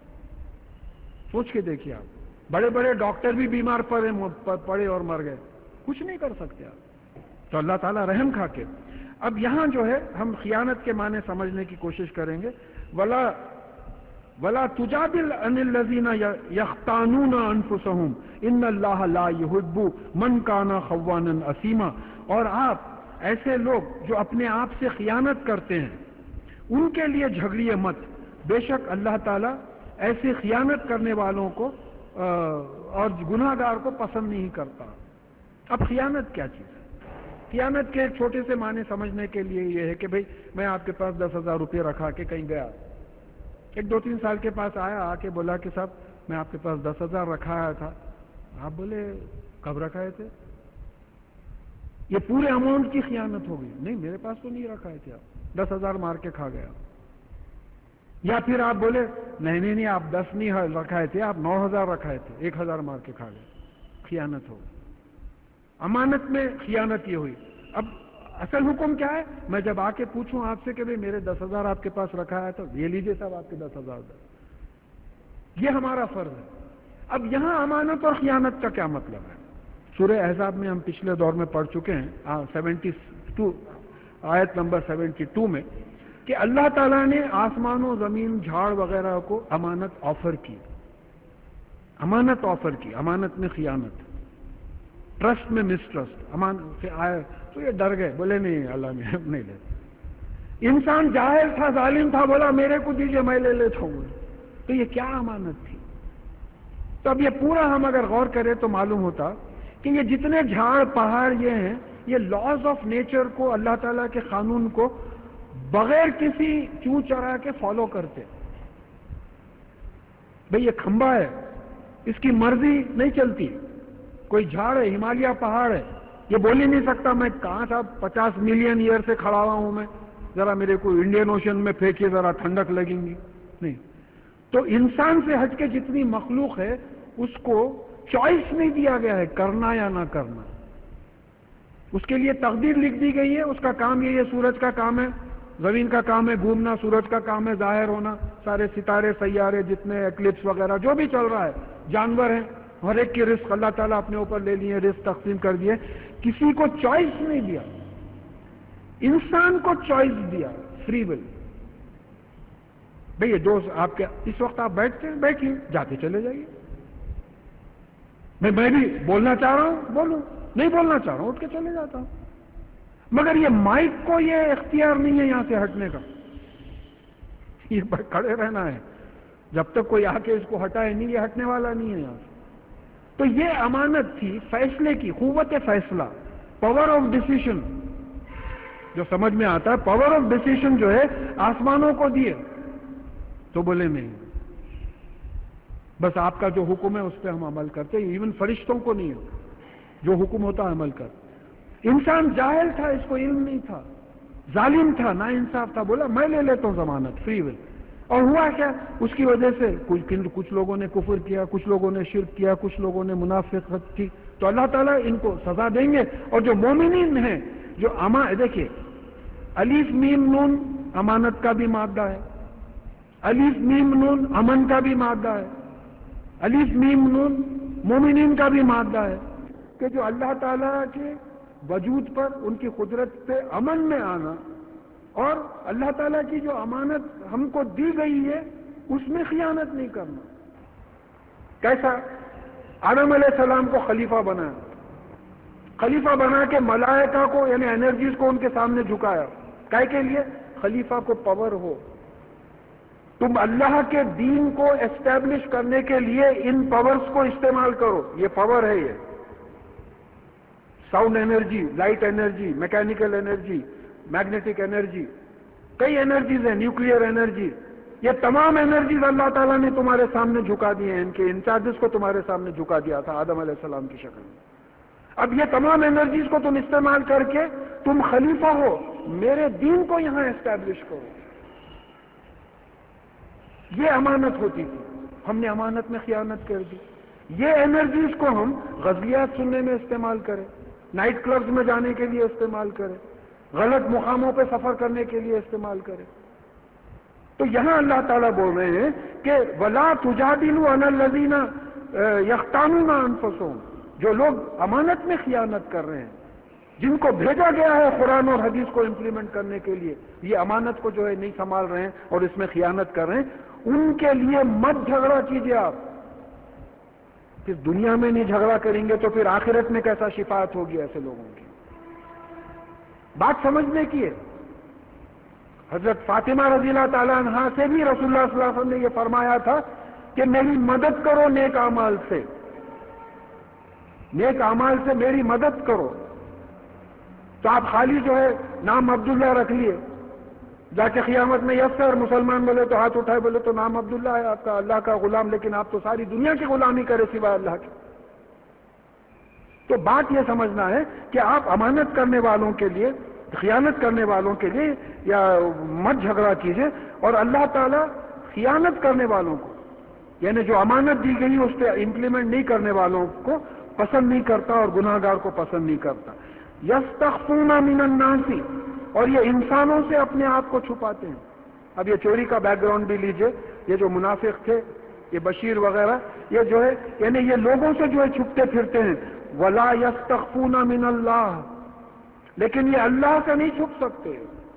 سوچ کے دیکھیے آپ. بڑے بڑے ڈاکٹر بھی بیمار پڑے پڑے اور مر گئے، کچھ نہیں کر سکتے آپ. تو اللہ تعالیٰ رحم کھا کے. اب یہاں جو ہے ہم خیانت کے معنی سمجھنے کی کوشش کریں گے. ولا ولا تجادل عن الذین یختانون انفسهم ان اللہ لا یحب من کان خوانا اثیما. اور آپ ایسے لوگ جو اپنے آپ سے خیانت کرتے ہیں ان کے لیے جھگڑیے مت، بے شک اللہ تعالیٰ ایسے خیانت کرنے والوں کو اور گناہ گار کو پسند نہیں کرتا. اب خیانت کیا چیز ہے؟ خیانت کے ایک چھوٹے سے معنی سمجھنے کے لیے یہ ہے کہ بھئی میں آپ کے پاس دس ہزار روپے رکھا کے کہیں گیا، ایک دو تین سال کے پاس آیا، آ کے بولا کہ صاحب میں آپ کے پاس دس ہزار رکھایا تھا. آپ بولے کب رکھائے تھے؟ یہ پورے اماؤنٹ کی خیانت ہو گئی. نہیں میرے پاس تو نہیں رکھائے تھے آپ، دس ہزار مار کے کھا گیا. یا پھر آپ بولے نہیں نہیں نہیں آپ دس نہیں رکھائے تھے، آپ نو ہزار رکھائے تھے، ایک ہزار مار کے کھا گئے. خیانت ہو گئی. امانت میں خیانت یہ ہوئی. اب اصل حکم کیا ہے؟ میں جب آ کے پوچھوں آپ سے کہ بھئی میرے دس ہزار آپ کے پاس رکھا ہے تو یہ لیجیے صاحب آپ کے دس ہزار دس. یہ ہمارا فرض ہے. اب یہاں امانت اور خیانت کا کیا مطلب ہے؟ سورہ احزاب میں ہم پچھلے دور میں پڑھ چکے ہیں سیونٹی ٹو آیت نمبر سیونٹی ٹو میں کہ اللہ تعالیٰ نے آسمان و زمین جھاڑ وغیرہ کو امانت آفر کی. امانت آفر کی. امانت میں خیانت، ٹرسٹ میں مسٹرسٹ. امان سے آئے تو یہ ڈر گئے، بولے نہیں اللہ نے نہیں لیتے. انسان جاہل تھا، ظالم تھا، بولا میرے کو دیجیے میں لے لیتا ہوں. تو یہ کیا امانت تھی؟ تو اب یہ پورا ہم اگر غور کریں تو معلوم ہوتا کہ یہ جتنے جھاڑ پہاڑ یہ ہیں، یہ لاز آف نیچر کو، اللہ تعالیٰ کے قانون کو بغیر کسی چوں چرا کے فالو کرتے. بھئی یہ کھمبا ہے، اس کی مرضی نہیں چلتی. کوئی جھاڑ ہے، ہمالیہ پہاڑ ہے، یہ بول ہی نہیں سکتا میں کہاں تھا پچاس ملین ایئر سے کھڑا ہوا ہوں، میں ذرا میرے کو انڈین اوشن میں پھینکیے ذرا ٹھنڈک لگیں گی. نہیں. تو انسان سے ہٹ کے جتنی مخلوق ہے اس کو چوائس نہیں دیا گیا ہے کرنا یا نہ کرنا. اس کے لیے تقدیر لکھ دی گئی ہے. اس کا کام یہ ہے، سورج کا کام ہے، زمین کا کام ہے گھومنا، سورج کا کام ہے ظاہر ہونا، سارے ستارے سیارے جتنے ایکلپس وغیرہ جو بھی چل رہا ہے، جانور ہیں، ہر ایک کی رزق اللہ تعالیٰ اپنے اوپر لے لیے، رزق تقسیم کر دیے. کسی کو چوائس نہیں دیا. انسان کو چوائس دیا، فری ول. بھئی یہ دوست آپ کے اس وقت آپ بیٹھتے ہیں، بیٹھیے، جاتے چلے جائیے. میں میں بھی بولنا چاہ رہا ہوں بولوں، نہیں بولنا چاہ رہا ہوں اٹھ کے چلے جاتا ہوں. مگر یہ مائک کو یہ اختیار نہیں ہے یہاں سے ہٹنے کا. یہ کھڑے رہنا ہے جب تک کوئی آ کے اس کو ہٹائے نہیں، یہ ہٹنے والا نہیں ہے یہاں سے. تو یہ امانت تھی فیصلے کی، قوت فیصلہ، پاور آف ڈیسیشن جو سمجھ میں آتا ہے. پاور آف ڈیسیشن جو ہے آسمانوں کو دیے تو بولے نہیں، بس آپ کا جو حکم ہے اس پہ ہم عمل کرتے. ایون فرشتوں کو نہیں ہے، جو حکم ہوتا ہے عمل کر. انسان جاہل تھا، اس کو علم نہیں تھا، ظالم تھا، نا انصاف تھا، بولا میں لے لیتا ہوں ضمانت، فری ول. اور ہوا کیا؟ اس کی وجہ سے کچھ کچھ لوگوں نے کفر کیا، کچھ لوگوں نے شرک کیا، کچھ لوگوں نے منافقت کی. تو اللہ تعالیٰ ان کو سزا دیں گے. اور جو مومنین ہیں، جو اما دیکھیے الف میم نون امانت کا بھی مادہ ہے، الف میم نون امن کا بھی مادہ ہے، الف میم نون مومنین کا بھی مادہ ہے کہ جو اللہ تعالیٰ کے وجود پر، ان کی قدرت پہ امن میں آنا، اور اللہ تعالیٰ کی جو امانت ہم کو دی گئی ہے اس میں خیانت نہیں کرنا. کیسا؟ آدم علیہ السلام کو خلیفہ بنایا، خلیفہ بنا کے ملائکہ کو یعنی انرجیز کو ان کے سامنے جھکایا. کائے کے لیے؟ خلیفہ کو پاور ہو، تم اللہ کے دین کو اسٹیبلش کرنے کے لیے ان پاورز کو استعمال کرو. یہ پاور ہے، یہ sound energy, light energy, mechanical energy, magnetic energy, کئی انرجیز ہیں، نیوکلیئر انرجی. یہ تمام انرجیز اللہ تعالیٰ نے تمہارے سامنے جھکا دی ہیں. ان کے انچارجز کو تمہارے سامنے جھکا دیا تھا آدم علیہ السلام کی شکل میں. اب یہ تمام انرجیز کو تم استعمال کر کے تم خلیفہ ہو، میرے دین کو یہاں اسٹیبلش کرو. یہ امانت ہوتی تھی. ہم نے امانت میں خیانت کر دی. یہ انرجیز کو ہم غزلیات سننے میں استعمال کریں، نائٹ کلبز میں جانے کے لیے استعمال کریں، غلط مقاموں پہ سفر کرنے کے لیے استعمال کریں. تو یہاں اللہ تعالیٰ بول رہے ہیں کہ وَلَا تُجَادِلُوا عَنِ الَّذِينَ يَخْتَانُونَ أَنفُسَهُمْ. جو لوگ امانت میں خیانت کر رہے ہیں، جن کو بھیجا گیا ہے قرآن اور حدیث کو امپلیمنٹ کرنے کے لیے، یہ امانت کو جو ہے نہیں سنبھال رہے ہیں اور اس میں خیانت کر رہے ہیں، ان کے لیے مت جھگڑا کیجیے. آپ پھر دنیا میں نہیں جھگڑا کریں گے تو پھر آخرت میں کیسا شفاعت ہوگی ایسے لوگوں کی؟ بات سمجھنے کی ہے. حضرت فاطمہ رضی اللہ تعالیٰ عنہا سے بھی رسول اللہ صلی اللہ علیہ وسلم نے یہ فرمایا تھا کہ میری مدد کرو نیک اعمال سے، نیک اعمال سے میری مدد کرو. تو آپ خالی جو ہے نام عبداللہ رکھ لیے، جا کے قیامت میں یس سر مسلمان بولے تو ہاتھ اٹھائے، بولے تو نام عبداللہ ہے آپ کا، اللہ کا غلام، لیکن آپ تو ساری دنیا کی غلامی کرے سوائے اللہ کے. تو بات یہ سمجھنا ہے کہ آپ امانت کرنے والوں کے لیے، خیانت کرنے والوں کے لیے یا مت جھگڑا کیجیے، اور اللہ تعالیٰ خیانت کرنے والوں کو، یعنی جو امانت دی گئی اس پہ امپلیمنٹ نہیں کرنے والوں کو پسند نہیں کرتا اور گناہ گار کو پسند نہیں کرتا۔ یستخفون من الناس، اور یہ انسانوں سے اپنے آپ کو چھپاتے ہیں۔ اب یہ چوری کا بیک گراؤنڈ بھی لیجئے، یہ جو منافق تھے، یہ بشیر وغیرہ، یہ جو ہے یعنی یہ لوگوں سے جو ہے چھپتے پھرتے ہیں۔ ولا یستخفون من اللہ، لیکن یہ اللہ سے نہیں چھپ سکتے۔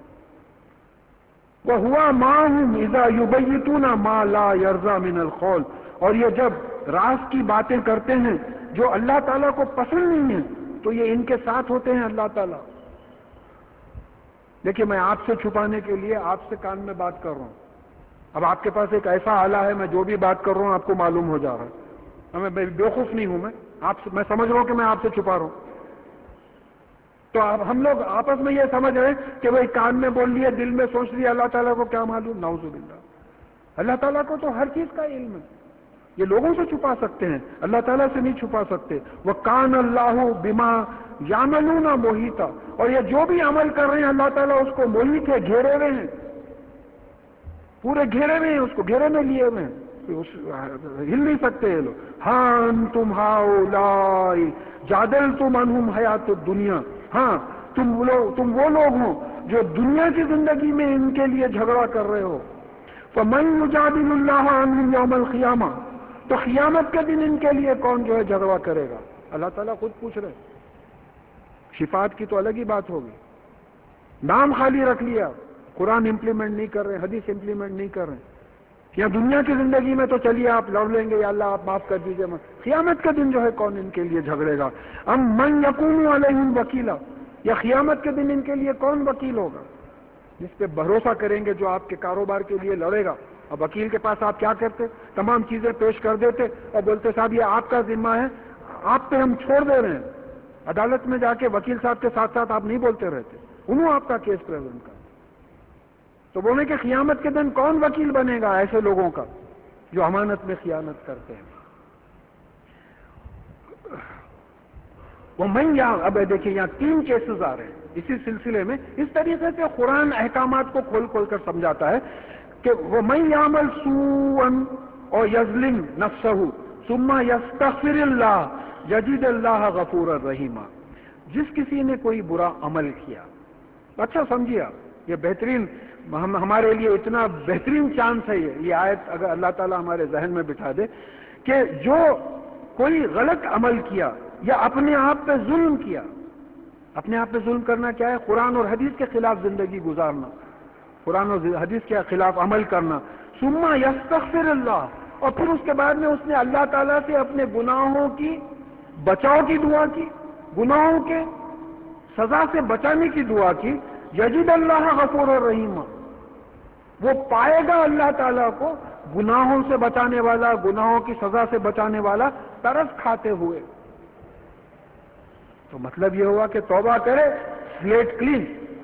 وَهُوَ مَعَهُمْ إِذَا يُبَيِّتُونَ مَا لَا يَرْضَى مِنَ الْقَوْلِ، اور یہ جب راز کی باتیں کرتے ہیں جو اللہ تعالیٰ کو پسند نہیں ہے تو یہ ان کے ساتھ ہوتے ہیں اللہ تعالیٰ۔ دیکھیے میں آپ سے چھپانے کے لیے آپ سے کان میں بات کر رہا ہوں، اب آپ کے پاس ایک ایسا آلہ ہے، میں جو بھی بات کر رہا ہوں آپ کو معلوم ہو جا رہا ہے، میں بیوقوف نہیں ہوں، میں آپ سے میں سمجھ رہا ہوں کہ میں آپ سے چھپا رہا ہوں۔ تو اب ہم لوگ آپس میں یہ سمجھ رہے ہیں کہ بھائی کان میں بول لیے، دل میں سوچ لیا، اللہ تعالیٰ کو کیا معلوم؟ نعوذ باللہ، اللہ تعالیٰ کو تو ہر چیز کا علم ہے۔ یہ لوگوں سے چھپا سکتے ہیں، اللہ تعالیٰ سے نہیں چھپا سکتے۔ وَكَانَ اللَّهُ بِمَا يَعْمَلُونَ مُحِيطًا، اور یہ جو بھی عمل کر رہے ہیں اللہ تعالیٰ اس کو محیط ہے، گھیرے ہوئے ہیں، پورے گھیرے ہوئے ہیں، اس کو گھیرے میں لیے ہوئے ہیں، ہل نہیں سکتے یہ لوگ۔ ہاں انتم ہؤلاء جادلتم عنہم حیات الدنیا، ہاں تم لوگ تم وہ لوگ ہو جو دنیا کی زندگی میں ان کے لیے جھگڑا کر رہے ہو۔ فَمَن يُجَادِلُ اللَّهَ عَنْهُمْ يَوْمَ الْقِيَامَةِ، تو قیامت کے دن ان کے لیے کون جو ہے جھگڑا کرے گا؟ اللہ تعالیٰ خود پوچھ رہے۔ شفاعت کی تو الگ ہی بات ہوگی، نام خالی رکھ لیا، قرآن امپلیمنٹ نہیں کر رہے، حدیث امپلیمنٹ نہیں کر رہے، یا دنیا کی زندگی میں تو چلیے آپ لڑ لیں گے، یا اللہ آپ معاف کر دیجیے، قیامت کا دن جو ہے کون ان کے لیے جھگڑے گا؟ ام من یکون علیہم وکیلا، یا قیامت کے دن ان کے لیے کون وکیل ہوگا؟ جس پہ بھروسہ کریں گے، جو آپ کے کاروبار کے لیے لڑے گا۔ اب وکیل کے پاس آپ کیا کرتے؟ تمام چیزیں پیش کر دیتے اور بولتے صاحب یہ آپ کا ذمہ ہے، آپ پہ ہم چھوڑ دے رہے ہیں۔ عدالت میں جا کے وکیل صاحب کے ساتھ ساتھ آپ نہیں بولتے رہتے، انہوں آپ کا کیس پریزنٹ کر۔ تو بولے کہ قیامت کے دن کون وکیل بنے گا ایسے لوگوں کا جو امانت میں خیانت کرتے ہیں؟ وہ میں یہاں اب دیکھیں یہاں تین کیسز آ رہے ہیں اسی سلسلے میں۔ اس طریقے سے قرآن احکامات کو کھول کھول کر سمجھاتا ہے کہ وہ من یعمل سوءا اور یظلم نفسہ ثم یستغفر اللہ یجد اللہ غفورا رحیما، جس کسی نے کوئی برا عمل کیا، اچھا سمجھیے آپ، یہ بہترین ہم ہمارے لیے اتنا بہترین چانس ہے یہ یہ آیت اگر اللہ تعالیٰ ہمارے ذہن میں بٹھا دے کہ جو کوئی غلط عمل کیا یا اپنے آپ پہ ظلم کیا، اپنے آپ پہ ظلم کرنا کیا ہے؟ قرآن اور حدیث کے خلاف زندگی گزارنا، قرآن اور حدیث کے خلاف عمل کرنا۔ ثم یستغفر اللہ، اور پھر اس کے بعد میں اس نے اللہ تعالیٰ سے اپنے گناہوں کی بچاؤ کی دعا کی، گناہوں کے سزا سے بچانے کی دعا کی، یجد اللہ غفور الرحیم، وہ پائے گا اللہ تعالیٰ کو گناہوں سے بچانے والا، گناہوں کی سزا سے بچانے والا، ترس کھاتے ہوئے۔ تو مطلب یہ ہوا کہ توبہ کرے، سلیٹ کلین،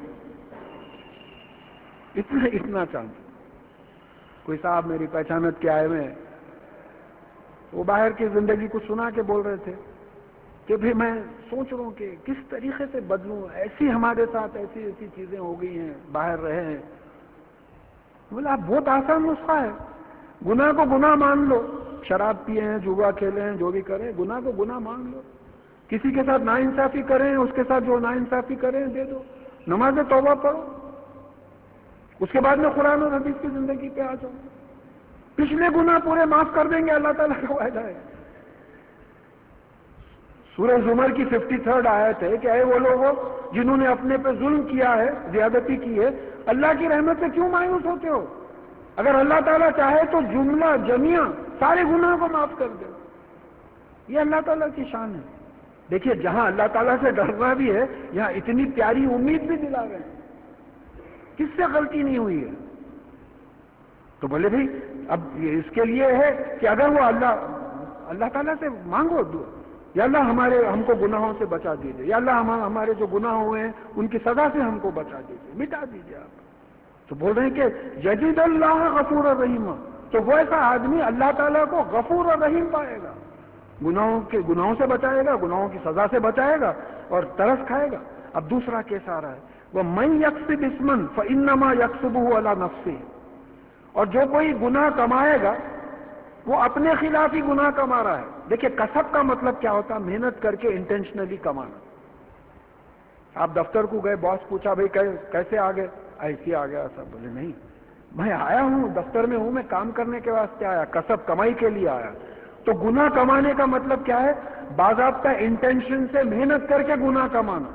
اتنا اتنا چانس۔ کوئی صاحب میری پہچانت کے آئے ہوئے، وہ باہر کی زندگی کو سنا کے بول رہے تھے کہ بھی میں سوچ رہا ہوں کہ کس طریقے سے بدلوں، ایسی ہمارے ساتھ ایسی ایسی چیزیں ہو گئی ہیں، باہر رہے ہیں۔ بولا بہت آسان نسخہ ہے، گناہ کو گناہ مان لو، شراب پیے ہیں، جوا کھیلے ہیں، جو بھی کریں، گناہ کو گناہ مان لو، کسی کے ساتھ ناانصافی کریں، اس کے ساتھ جو ناانصافی کریں دے دو، نماز توبہ پڑھو، اس کے بعد میں قرآن اور حدیث کی زندگی پہ آ جاؤ، پچھلے گناہ پورے معاف کر دیں گے، اللہ تعالیٰ کا وعدہ ہے۔ سورہ زمر کی ففٹی تھرڈ آیت ہے کہ اے وہ لوگوں جنہوں نے اپنے پہ ظلم کیا ہے، زیادتی کی ہے، اللہ کی رحمت سے کیوں مایوس ہوتے ہو؟ اگر اللہ تعالیٰ چاہے تو جملہ جميعا سارے گناہ کو معاف کر دے، یہ اللہ تعالیٰ کی شان ہے۔ دیکھیے جہاں اللہ تعالیٰ سے ڈرنا بھی ہے، یہاں اتنی پیاری امید بھی دلا رہے ہیں، کس سے غلطی نہیں ہوئی ہے؟ تو بولے بھائی اب اس کے لیے ہے کہ اگر وہ اللہ اللہ تعالیٰ سے مانگو، یا اللہ ہمارے ہم کو گناہوں سے بچا دیجیے، یا اللہ ہمارے جو گناہ ہوئے ہیں ان کی سزا سے ہم کو بچا دیجیے، مٹا دیجیے آپ۔ تو بول رہے ہیں کہ یجد اللہ غفور الرحیم، تو وہ ایسا آدمی اللہ تعالیٰ کو غفور الرحیم پائے گا۔ گناہوں کے گناہوں سے بچائے گا، گناہوں کی سزا سے بچائے گا اور ترس کھائے گا۔ اب دوسرا کیس آ رہا ہے، وہ من یکسب اسما فانما یکسبہ علی نفسہ، اور جو کوئی گناہ کمائے گا وہ اپنے خلاف ہی گناہ کما رہا ہے۔ دیکھیے کسب کا مطلب کیا ہوتا ہے؟ محنت کر کے انٹینشنلی کمانا۔ آپ دفتر کو گئے، باس پوچھا بھائی کیسے آ گئے؟ ایسے آ گیا سب، بولے نہیں میں آیا ہوں، دفتر میں ہوں، میں کام کرنے کے واسطے آیا، کسب کمائی کے لیے آیا۔ تو گناہ کمانے کا مطلب کیا ہے؟ باضابطہ انٹینشن سے محنت کر کے گناہ کمانا۔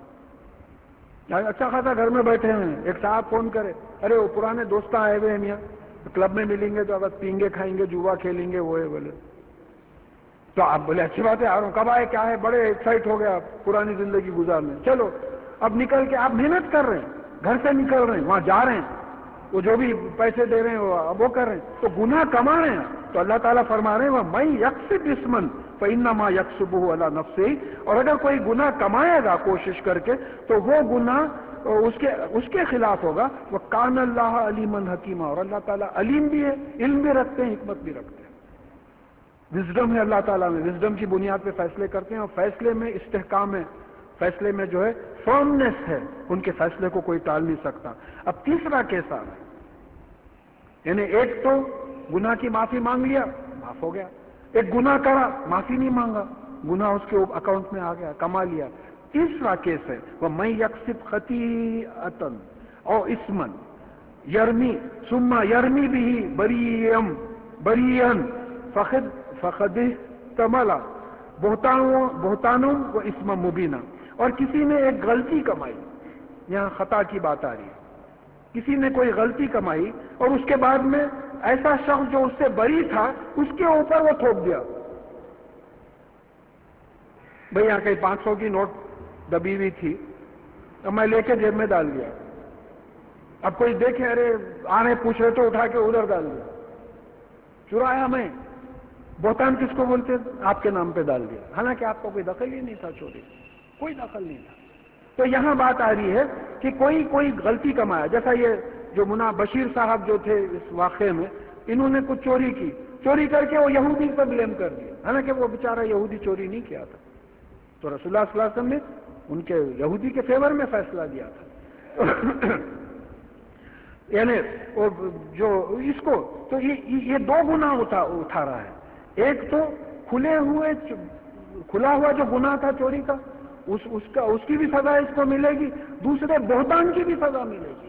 اچھا خاصا گھر میں بیٹھے ہیں، ایک صاحب فون کرے، ارے وہ پرانے دوست آئے ہوئے ہیں میاں، کلب میں ملیں گے تو اب پئیں گے کھائیں گے جوا کھیلیں گے، وہ ہے بولے تو آپ بولے اچھی بات ہے، آ رہا ہوں، کب آئے کیا ہے، بڑے ایکسائٹ ہو گیا آپ پرانی زندگی گزارنے، چلو اب نکل کے آپ محنت کر رہے ہیں، گھر سے نکل رہے ہیں، وہاں جا رہے ہیں، وہ جو بھی پیسے دے رہے ہیں وہ اب وہ کر رہے ہیں، تو گناہ کما رہے ہیں۔ تو اللہ تعالیٰ فرما رہے ہیں وَمَن یکسب اسما فانما یکسبہ علی نفسہ، اور اگر کوئی گناہ کمائے گا کوشش کر کے تو وہ گناہ اس کے اس کے خلاف ہوگا۔ وَکَانَ اللَّهَ عَلِیمًا حَکِیمًا، اور اللہ تعالیٰ علیم بھی ہے، علم بھی رکھتے ہیں، حکمت بھی رکھتے ہیں۔ وزڈم ہے اللہ تعالیٰ میں، وزڈم کی بنیاد پہ فیصلے کرتے ہیں، اور فیصلے میں استحکام ہے، فیصلے میں جو ہے فرمنس ہے، ان کے فیصلے کو کوئی ٹال نہیں سکتا۔ اب تیسرا کیس آ رہا ہے، یعنی ایک تو گناہ کی معافی مانگ لیا، معاف ہو گیا، ایک گناہ کرا معافی نہیں مانگا، گناہ اس کے اکاؤنٹ میں آ گیا، کما لیا۔ تیسرا کیس ہے وَمَن یکسب خطیئۃ او اسما یرمی ثم یرمی بہ بریئا بریئا فقد فقد احتمل بہتان و اسما مبینا، اور کسی نے ایک غلطی کمائی، یہاں خطا کی بات آ رہی ہے، کسی نے کوئی غلطی کمائی اور اس کے بعد میں ایسا شخص جو اس سے بری تھا اس کے اوپر وہ تھوپ دیا، بھئی یہاں کہیں پانچ سو کی نوٹ دبی ہوئی تھی، اب میں لے کے جیب میں ڈال دیا، اب کوئی دیکھے ارے آنے پوچھ رہے تو اٹھا کے ادھر ڈال دیا، چرایا میں، بہتان کس کو بولتے ہیں؟ آپ کے نام پہ ڈال دیا، حالانکہ آپ کو کوئی دخل ہی نہیں تھا، چوری کوئی دخل نہیں تھا۔ تو یہاں بات آ رہی ہے کہ کوئی کوئی غلطی کمایا، جیسا یہ جو منا بشیر صاحب جو تھے اس واقعے میں، انہوں نے کچھ چوری کی، چوری کر کے وہ یہودی پر بلیم کر دیا، حالانکہ وہ بیچارہ یہودی چوری نہیں کیا تھا، تو رسول اللہ صلی اللہ علیہ وسلم نے ان کے یہودی کے فیور میں فیصلہ دیا تھا۔ یعنی جو اس کو تو یہ دو گناہ اٹھا اٹھا رہا ہے، ایک تو کھلے ہوئے کھلا ہوا جو گناہ تھا چوری کا، اس اس کا اس کی بھی سزا اس کو ملے گی، دوسرے بہتان کی بھی سزا ملے گی،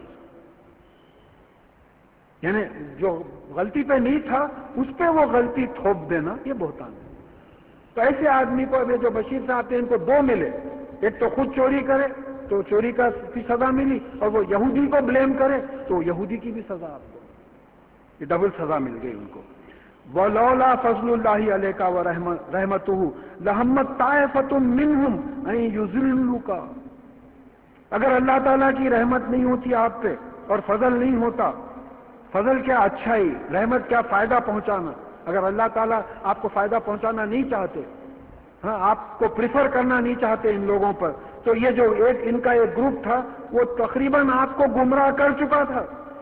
یعنی جو غلطی پہ نہیں تھا اس پہ وہ غلطی تھوپ دینا، یہ بہتان ہے۔ تو ایسے آدمی کو ابھی جو بشیر صاحب تھے ان کو دو ملے، ایک تو خود چوری کرے تو چوری کا کی سزا ملی، اور وہ یہودی کو بلیم کرے تو یہودی کی بھی سزا آپ کو، یہ ڈبل سزا مل گئی ان کو۔ وَلَوْلَا فَضْلُ اللَّهِ عَلَيْكَ وَرَحْمَتُهُ لَهَمَّتْ طَائِفَةٌ مِّنْهُمْ أَن يُضِلُّوكَ، اگر اللہ تعالیٰ کی رحمت نہیں ہوتی آپ پہ اور فضل نہیں ہوتا، فضل کیا اچھائی، رحمت کیا فائدہ پہنچانا، اگر اللہ تعالیٰ آپ کو فائدہ پہنچانا نہیں چاہتے، ہاں آپ کو پریفر کرنا نہیں چاہتے ان لوگوں پر، تو یہ جو ایک ان کا ایک گروپ تھا وہ تقریباً آپ کو گمراہ کر چکا تھا۔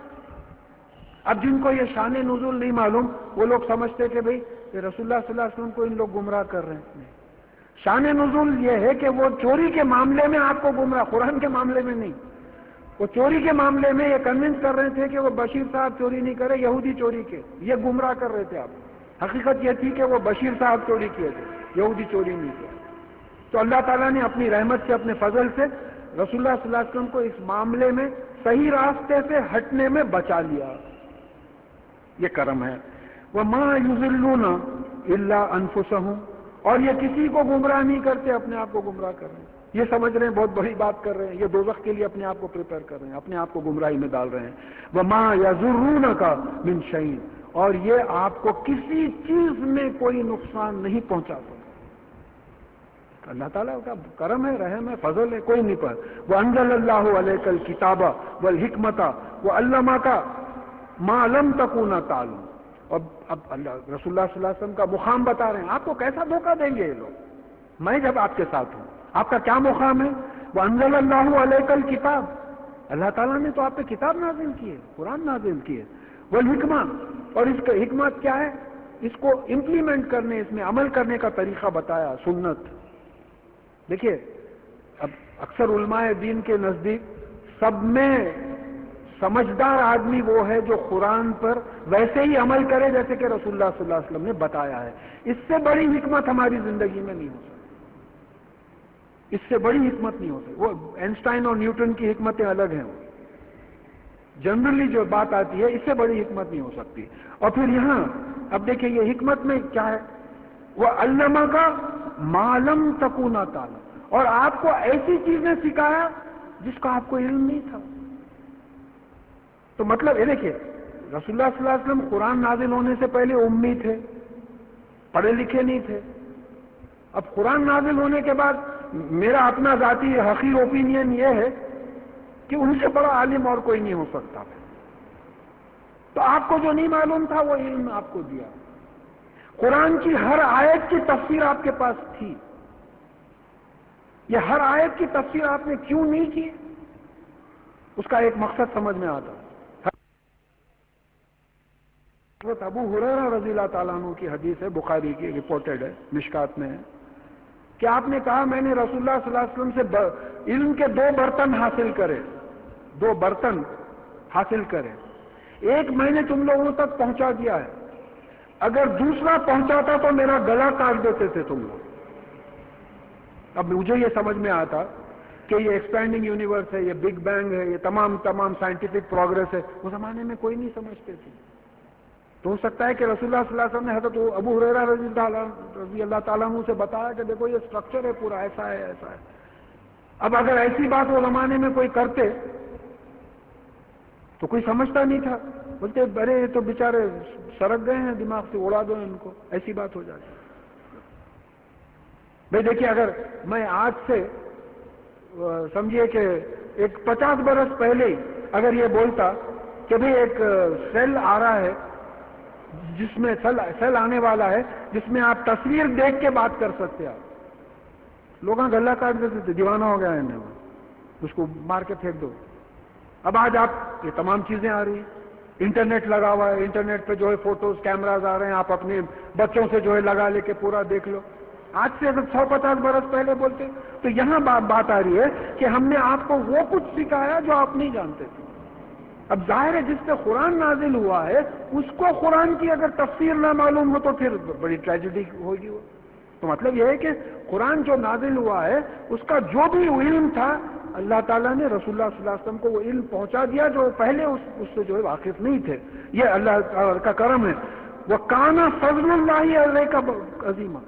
اب جن کو یہ شان نزول نہیں معلوم، وہ لوگ سمجھتے کہ بھئی رسول اللہ صلی اللہ علیہ وسلم کو ان لوگ گمراہ کر رہے ہیں۔ شان نزول یہ ہے کہ وہ چوری کے معاملے میں آپ کو گمراہ، قرآن کے معاملے میں نہیں، وہ چوری کے معاملے میں یہ کنونس کر رہے تھے کہ وہ بشیر صاحب چوری نہیں کرے، یہودی چوری کے، یہ گمراہ کر رہے تھے آپ۔ حقیقت یہ تھی کہ وہ بشیر صاحب چوری کیے تھے، یہودی چوری نہیں کیا۔ تو اللہ تعالیٰ نے اپنی رحمت سے، اپنے فضل سے رسول اللہ صلی اللہ علیہ وسلم کو اس معاملے میں صحیح راستے سے ہٹنے میں بچا لیا، یہ کرم ہے۔ وَمَا يُضِلُّونَ إِلَّا أَنفُسَهُمْ، اور یہ کسی کو گمراہ نہیں کرتے، اپنے آپ کو گمراہ کر رہے ہیں، یہ سمجھ رہے ہیں بہت بڑی بات کر رہے ہیں، یہ دوزخ کے لیے اپنے آپ کو پریپئر کر رہے ہیں، اپنے آپ کو گمراہی میں ڈال رہے ہیں۔ وَمَا يَضُرُّونَكَ مِنْ شَيْءٍ، اور یہ آپ کو کسی چیز میں کوئی نقصان نہیں پہنچا سکتا۔ اللہ تعالیٰ کا کرم ہے، رحم ہے، فضل ہے، کوئی نہیں پر۔ وَأَنزَلَ اللَّهُ عَلَيْكَ الْكِتَابَ وَالْحِكْمَةَ وَعَلَّمَكَ مَا لَمْ تَكُونَ تَعْلَمُ، اب اب اللہ رسول اللہ صلی اللہ علیہ وسلم کا مقام بتا رہے ہیں، آپ کو کیسا دھوکہ دیں گے یہ لوگ، میں جب آپ کے ساتھ ہوں آپ کا کیا مقام ہے۔ وَأَنزَلَ اللَّهُ عَلَيْكَ الْكِتَابَ، اللہ تعالیٰ نے تو آپ پہ کتاب نازل کی ہے، قرآن نازل کی ہے۔ وَالْحِكْمَةَ، اور اس کا حکمت کیا ہے، اس کو امپلیمنٹ کرنے، اس میں عمل کرنے کا طریقہ بتایا، سنت. دیکھیے اب اکثر علماء دین کے نزدیک سب میں سمجھدار آدمی وہ ہے جو قرآن پر ویسے ہی عمل کرے جیسے کہ رسول اللہ صلی اللہ علیہ وسلم نے بتایا ہے. اس سے بڑی حکمت ہماری زندگی میں نہیں ہو سکتی، اس سے بڑی حکمت نہیں ہو سکتی. وہ آئنسٹائن اور نیوٹن کی حکمتیں الگ ہیں، جنرلی جو بات آتی ہے اس سے بڑی حکمت نہیں ہو سکتی. اور پھر یہاں اب دیکھیں یہ حکمت میں کیا ہے، وہ علمہ کا معلم تکونا تعالی، اور آپ کو ایسی چیزیں سکھایا جس کا آپ کو علم نہیں تھا. تو مطلب یہ دیکھیے رسول اللہ صلی اللہ علیہ وسلم قرآن نازل ہونے سے پہلے امی تھے، پڑھے لکھے نہیں تھے. اب قرآن نازل ہونے کے بعد میرا اپنا ذاتی حقیر اوپینین یہ ہے کہ ان سے بڑا عالم اور کوئی نہیں ہو سکتا. تو آپ کو جو نہیں معلوم تھا وہ علم آپ کو دیا. قرآن کی ہر آیت کی تفسیر آپ کے پاس تھی. یہ ہر آیت کی تفسیر آپ نے کیوں نہیں کی، اس کا ایک مقصد سمجھ میں آتا. حضرت ابو ہریرہ رضی اللہ تعالیٰ عنہ کی حدیث ہے، بخاری کی رپورٹڈ ہے، مشکات میں ہے، کہ آپ نے کہا میں نے رسول اللہ صلی اللہ علیہ وسلم سے علم کے دو برتن حاصل کرے، دو برتن حاصل کرے. ایک میں نے تم لوگوں تک پہنچا دیا ہے، اگر دوسرا پہنچاتا تو میرا گلا کاٹ دیتے تھے تم لوگ. اب مجھے یہ سمجھ میں آتا کہ یہ ایکسپینڈنگ یونیورس ہے، یہ بگ بینگ ہے، یہ تمام تمام سائنٹیفک پروگرس ہے، اس زمانے میں کوئی نہیں سمجھتے تھے. تو ہو سکتا ہے کہ رسول اللہ صلی اللہ علیہ وسلم نے حضرت ابو ہریرہ رضی اللہ تعالیٰ عنہ سے بتایا کہ دیکھو یہ سٹرکچر ہے پورا، ایسا ہے ایسا ہے. اب اگر ایسی بات وہ زمانے میں کوئی کرتے تو کوئی سمجھتا نہیں تھا، بولتے ارے یہ تو بیچارے سرک گئے ہیں، دماغ سے اڑا دو ان کو، ایسی بات ہو جاتی. بھائی دیکھیے اگر میں آج سے سمجھیے کہ ایک پچاس برس پہلے اگر یہ بولتا کہ بھئی ایک سیل آ رہا ہے جس میں سیل سیل آنے والا ہے جس میں آپ تصویر دیکھ کے بات کر سکتے، آپ لوگاں گلہ کاٹ دیتے تھے، دیوانہ ہو گیا ہے اس کو مار کے پھینک دو. اب آج آپ یہ تمام چیزیں آ رہی ہیں، انٹرنیٹ لگا ہوا ہے، انٹرنیٹ پہ جو ہے فوٹوز کیمراز آ رہے ہیں، آپ اپنے بچوں سے جو ہے لگا لے کے پورا دیکھ لو. آج سے اگر سو پچاس برس پہلے بولتے تو یہاں بات آ رہی ہے کہ ہم نے آپ کو وہ کچھ سکھایا جو آپ نہیں جانتے تھے. اب ظاہر ہے جس پہ قرآن نازل ہوا ہے اس کو قرآن کی اگر تفسیر نہ معلوم ہو تو پھر بڑی ٹریجڈی ہوگی. وہ تو مطلب یہ ہے کہ قرآن جو نازل ہوا ہے اس کا جو بھی علم تھا اللہ تعالیٰ نے رسول اللہ صلی اللہ علیہ وسلم کو وہ علم پہنچا دیا جو پہلے اس, اس سے جو ہے واقف نہیں تھے. یہ اللہ تعالیٰ کا کرم ہے. وہ کانا فضل اللہ علیہ کا عظیمہ،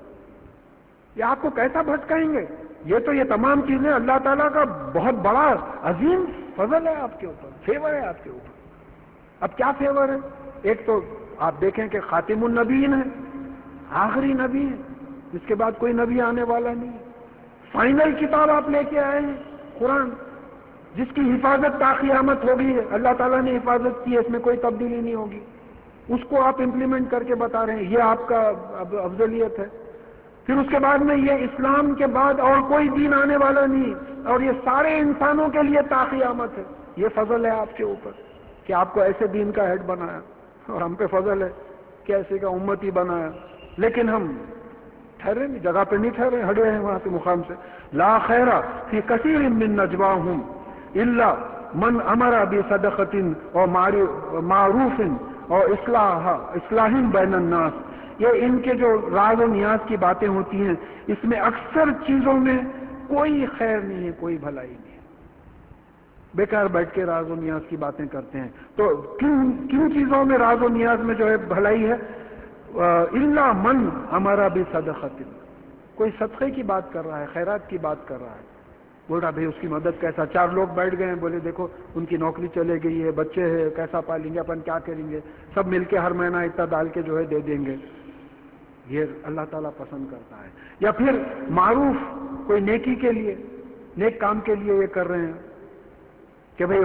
یہ آپ کو کیسا بھٹکائیں گے؟ یہ تو یہ تمام چیزیں اللہ تعالیٰ کا بہت بڑا عظیم فضل ہے آپ کے اوپر، فیور ہے آپ کے اوپر. اب کیا فیور ہے؟ ایک تو آپ دیکھیں کہ خاتم النبیین ہے، آخری نبی ہے، جس کے بعد کوئی نبی آنے والا نہیں ہے. فائنل کتاب آپ لے کے آئے ہیں قرآن، جس کی حفاظت تا قیامت ہوگی ہے، اللہ تعالیٰ نے حفاظت کی ہے، اس میں کوئی تبدیلی نہیں ہوگی. اس کو آپ امپلیمنٹ کر کے بتا رہے ہیں، یہ آپ کا افضلیت ہے. پھر اس کے بعد میں یہ اسلام کے بعد اور کوئی دین آنے والا نہیں، اور یہ سارے انسانوں کے لیے تا قیامت ہے. یہ فضل ہے آپ کے اوپر کہ آپ کو ایسے دین کا ہیڈ بنایا، اور ہم پہ فضل ہے کہ ایسے کا امتی بنایا. لیکن ہم ٹھہرے نہیں، جگہ پہ نہیں ٹھہرے، ہٹے ہیں وہاں سے مقام سے. لا خیر فی کثیر من نجواہم الا من امر بصدقۃ اور معروف اور اصلاح اصلاح بین الناس. یہ ان کے جو راز و نیاز کی باتیں ہوتی ہیں اس میں اکثر چیزوں میں کوئی خیر نہیں ہے، کوئی بھلائی نہیں ہے، بیکار بیٹھ کے راز و نیاز کی باتیں کرتے ہیں. تو کن کن چیزوں میں راز و نیاز میں جو ہے بھلائی ہے؟ الا من امر بصدقۃ، کوئی صدقے کی بات کر رہا ہے، خیرات کی بات کر رہا ہے، بول رہا بھائی اس کی مدد کیسا. چار لوگ بیٹھ گئے ہیں، بولے دیکھو ان کی نوکری چلے گئی ہے، بچے ہیں، کیسا پالیں گے اپن، کیا کریں گے، سب مل کے ہر مہینہ اتنا ڈال کے جو ہے دے دیں گے. یہ اللہ تعالیٰ پسند کرتا ہے. یا پھر معروف، کوئی نیکی کے لیے، نیک کام کے لیے یہ کر رہے ہیں کہ بھئی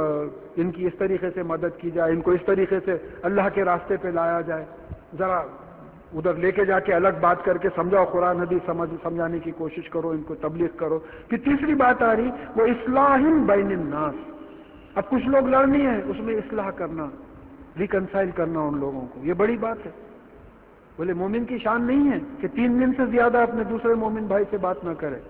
ان کی اس طریقے سے مدد کی جائے، ان کو اس طریقے سے اللہ کے راستے پہ لایا جائے، ذرا ادھر لے کے جا کے الگ بات کر کے سمجھاؤ، قرآن حدیث سمجھ سمجھانے کی کوشش کرو، ان کو تبلیغ کرو. پھر تیسری بات آ رہی وہ اصلاح بین الناس. اب کچھ لوگ لڑنی ہے، اس میں اصلاح کرنا، ریکنسائل کرنا ان لوگوں کو، یہ بڑی بات ہے. بولے مومن کی شان نہیں ہے کہ تین دن سے زیادہ اپنے دوسرے مومن بھائی سے بات نہ کرے،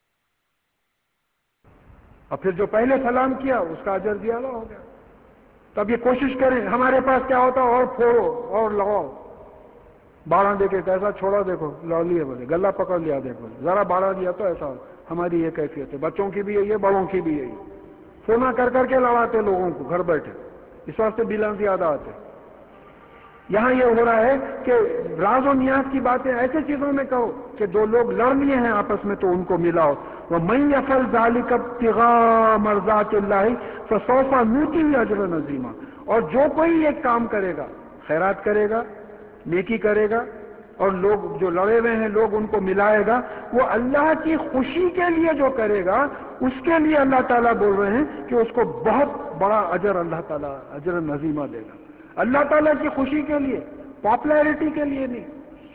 اور پھر جو پہلے سلام کیا اس کا اجر زیادہ ہو گیا۔ تو اب یہ کوشش کریں، ہمارے پاس کیا ہوتا اور پھوڑو اور لگاؤ، باڑا دے کے کیسا چھوڑا دیکھو لو لیے، بولے گلا پکڑ لیا دیکھو، ذرا باڑا دیا تو ایسا ہو۔ ہماری یہ کیفیت ہے، بچوں کی بھی یہی ہے، بڑوں کی بھی یہی، فونا کر کر کے لڑاتے لوگوں کو گھر بیٹھے، اس واسطے بلان زیادہ آتے۔ یہاں یہ ہو رہا ہے کہ راز و نیاز کی باتیں ایسے چیزوں میں کہو کہ دو لوگ لڑ لیے ہیں آپس میں تو ان کو ملاؤ۔ وَمَن يَفْعَلْ ذَلِكَ ابْتِغَاءَ مَرْضَاتِ اللَّهِ فَسَوْفَ نُؤْتِيهِ أَجْرًا عَظِيمًا، اور جو کوئی ایک کام کرے گا، خیرات کرے گا، نیکی کرے گا، اور لوگ جو لڑے ہوئے ہیں لوگ ان کو ملائے گا، وہ اللہ کی خوشی کے لیے جو کرے گا اس کے لیے اللہ تعالیٰ بول رہے ہیں کہ اس کو بہت بڑا اجر اللہ تعالیٰ اجر عظیمہ دے گا۔ اللہ تعالیٰ کی خوشی کے لیے، پاپولیرٹی کے لیے نہیں۔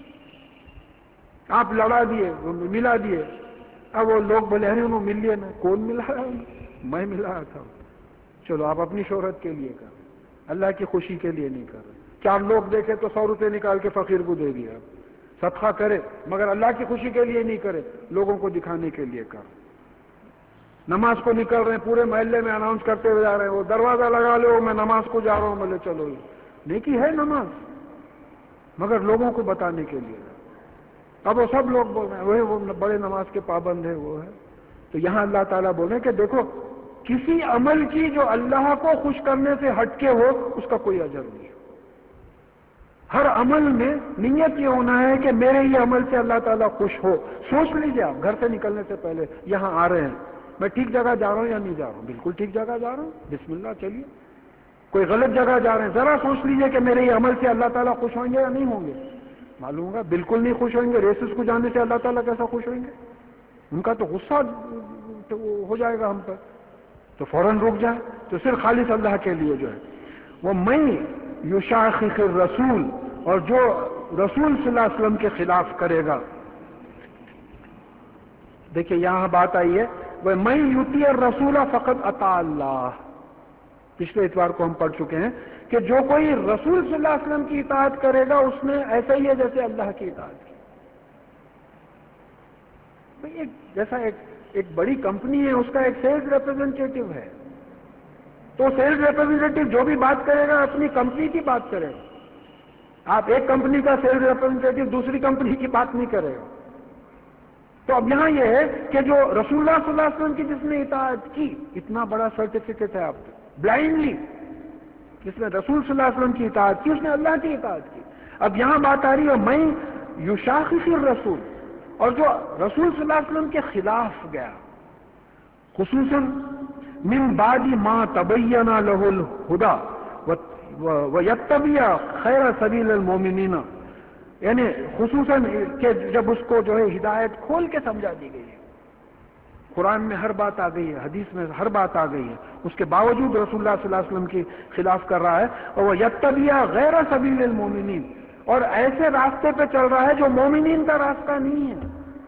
آپ لڑا دیے، ملا دیے، اب وہ لوگ بولے ہیں انہوں مل لیے نا، کون ملا ہے انہوں؟ میں ملا تھا۔ چلو آپ اپنی شہرت کے لیے کر رہے، اللہ کی خوشی کے لیے نہیں کر رہے۔ چار لوگ دیکھے تو سو روپے نکال کے فقیر کو دے دیا، صدقہ کرے مگر اللہ کی خوشی کے لیے نہیں کرے، لوگوں کو دکھانے کے لیے کر۔ نماز کو نکل رہے ہیں، پورے محلے میں اناؤنس کرتے ہوئے جا رہے ہیں، وہ دروازہ لگا لو میں نماز کو جا رہا ہوں، بولے چلو نیکی ہے نماز مگر لوگوں کو بتانے کے لیے۔ اب وہ سب لوگ بول رہے ہیں وہ بڑے نماز کے پابند ہے وہ ہے۔ تو یہاں اللہ تعالیٰ بول رہے ہیں کہ دیکھو کسی عمل کی جو اللہ کو خوش کرنے سے ہٹ کے ہو اس کا کوئی اجر نہیں۔ ہر عمل میں نیت یہ ہونا ہے کہ میرے یہ عمل سے اللہ تعالیٰ خوش ہو۔ سوچ لیجیے آپ گھر سے نکلنے سے پہلے یہاں آ رہے ہیں، میں ٹھیک جگہ جا رہا ہوں یا نہیں جا رہا ہوں؟ بالکل ٹھیک جگہ جا رہا ہوں، بسم اللہ چلیے۔ کوئی غلط جگہ جا رہے ہیں، ذرا سوچ لیجیے کہ میرے یہ عمل سے اللہ تعالیٰ خوش ہوں گے یا نہیں ہوں گے؟ معلوم ہوگا بالکل نہیں خوش ہوئیں گے۔ ریسس کو جانے سے اللہ تعالیٰ کیسا خوش ہوئیں گے؟ ان کا تو غصہ ہو جائے گا ہم پر، تو فوراً رک جائے۔ تو صرف خالص اللہ کے لیے جو ہے وہ میں یشاقق الرسول، اور جو رسول صلی اللہ علیہ وسلم کے خلاف کرے گا۔ دیکھیے یہاں بات آئی ہے وہ میں یطیع الرسول فقط اطاع اللہ، پچھلے اتوار کو ہم پڑھ چکے ہیں کہ جو کوئی رسول صلی اللہ علیہ وسلم کی اطاعت کرے گا اس نے ایسا ہی ہے جیسے اللہ کی اطاعت کی۔ بھئی ایک جیسا ایک ایک بڑی کمپنی ہے، اس کا ایک سیلز ریپرزینٹیٹو ہے، تو سیلز ریپرزینٹیٹو جو بھی بات کرے گا اپنی کمپنی کی بات کرے گا۔ آپ ایک کمپنی کا سیلز ریپرزینٹیٹو دوسری کمپنی کی بات نہیں کرے گا۔ تو اب یہاں یہ ہے کہ جو رسول اللہ صلی اللہ علیہ وسلم کی جس نے اطاعت کی، اتنا بڑا سرٹیفکیٹ ہے آپ کو، بلائنڈلی جس نے رسول صلی اللہ علیہ وسلم کی اطاعت کی اس نے اللہ کی اطاعت کی۔ اب یہاں بات آ رہی ہے میں یشاقق الرسول، اور جو رسول صلی اللہ علیہ وسلم کے خلاف گیا، خصوصاً من بعد ما تبین له الهدى ویتبع خیر سبیل المؤمنین، یعنی خصوصاً کہ جب اس کو جو ہے ہدایت کھول کے سمجھا دی گئی ہے، قرآن میں ہر بات آ گئی ہے، حدیث میں ہر بات آ گئی ہے، اس کے باوجود رسول اللہ صلی اللہ علیہ وسلم کے خلاف کر رہا ہے، اور وہ یتبع غیر سبیل المؤمنین، اور ایسے راستے پہ چل رہا ہے جو مومنین کا راستہ نہیں ہے۔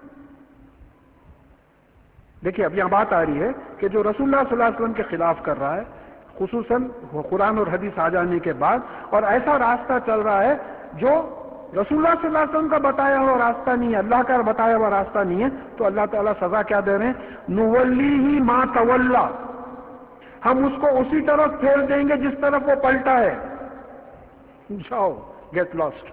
دیکھیے اب یہاں بات آ رہی ہے کہ جو رسول اللہ صلی اللہ علیہ وسلم کے خلاف کر رہا ہے، خصوصاً قرآن اور حدیث آ جانے کے بعد، اور ایسا راستہ چل رہا ہے جو رسول اللہ صلی اللہ علیہ وسلم کا بتایا ہوا راستہ نہیں ہے، اللہ کا بتایا ہوا راستہ نہیں ہے، تو اللہ تعالیٰ سزا کیا دے رہے ہیں؟ نولیہ ما تولا، ہم اس کو اسی طرف پھیر دیں گے جس طرف وہ پلٹا ہے، جاؤ گیٹ لاسٹ۔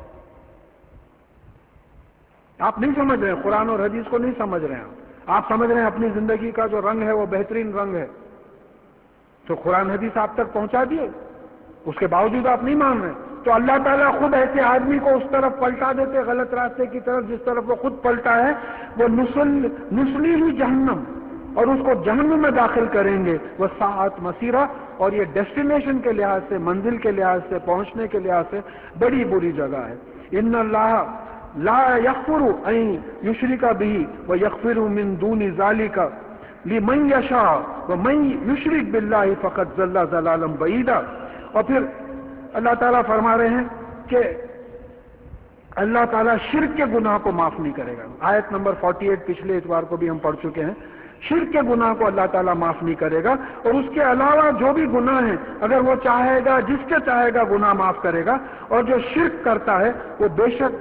آپ نہیں سمجھ رہے ہیں، قرآن اور حدیث کو نہیں سمجھ رہے ہیں، آپ سمجھ رہے ہیں اپنی زندگی کا جو رنگ ہے وہ بہترین رنگ ہے، تو قرآن حدیث آپ تک پہنچا دیے، اس کے باوجود آپ نہیں مان رہے، تو اللہ تعالیٰ خود ایسے آدمی کو اس طرف پلٹا دیتے غلط راستے کی طرف جس طرف وہ خود پلٹا ہے، وہ نسل نسلی ہی جہنم، اور اس کو جہنم میں داخل کریں گے، وہ ساعت مسیرہ، اور یہ ڈیسٹینیشن کے لحاظ سے، منزل کے لحاظ سے، پہنچنے کے لحاظ سے بڑی بری جگہ ہے۔ ان اللہ لا یغفر ان یشرک بہ ویغفر من دون ذلک لمن یشاء ومن یشرک باللہ فقد ضل ضلالا بعیدا۔ اور پھر اللہ تعالیٰ فرما رہے ہیں کہ اللہ تعالیٰ شرک کے گناہ کو معاف نہیں کرے گا۔ آیت نمبر اڑتالیس پچھلے اتوار کو بھی ہم پڑھ چکے ہیں، شرک کے گناہ کو اللہ تعالیٰ معاف نہیں کرے گا، اور اس کے علاوہ جو بھی گناہ ہیں اگر وہ چاہے گا، جس کے چاہے گا گناہ معاف کرے گا، اور جو شرک کرتا ہے وہ بے شک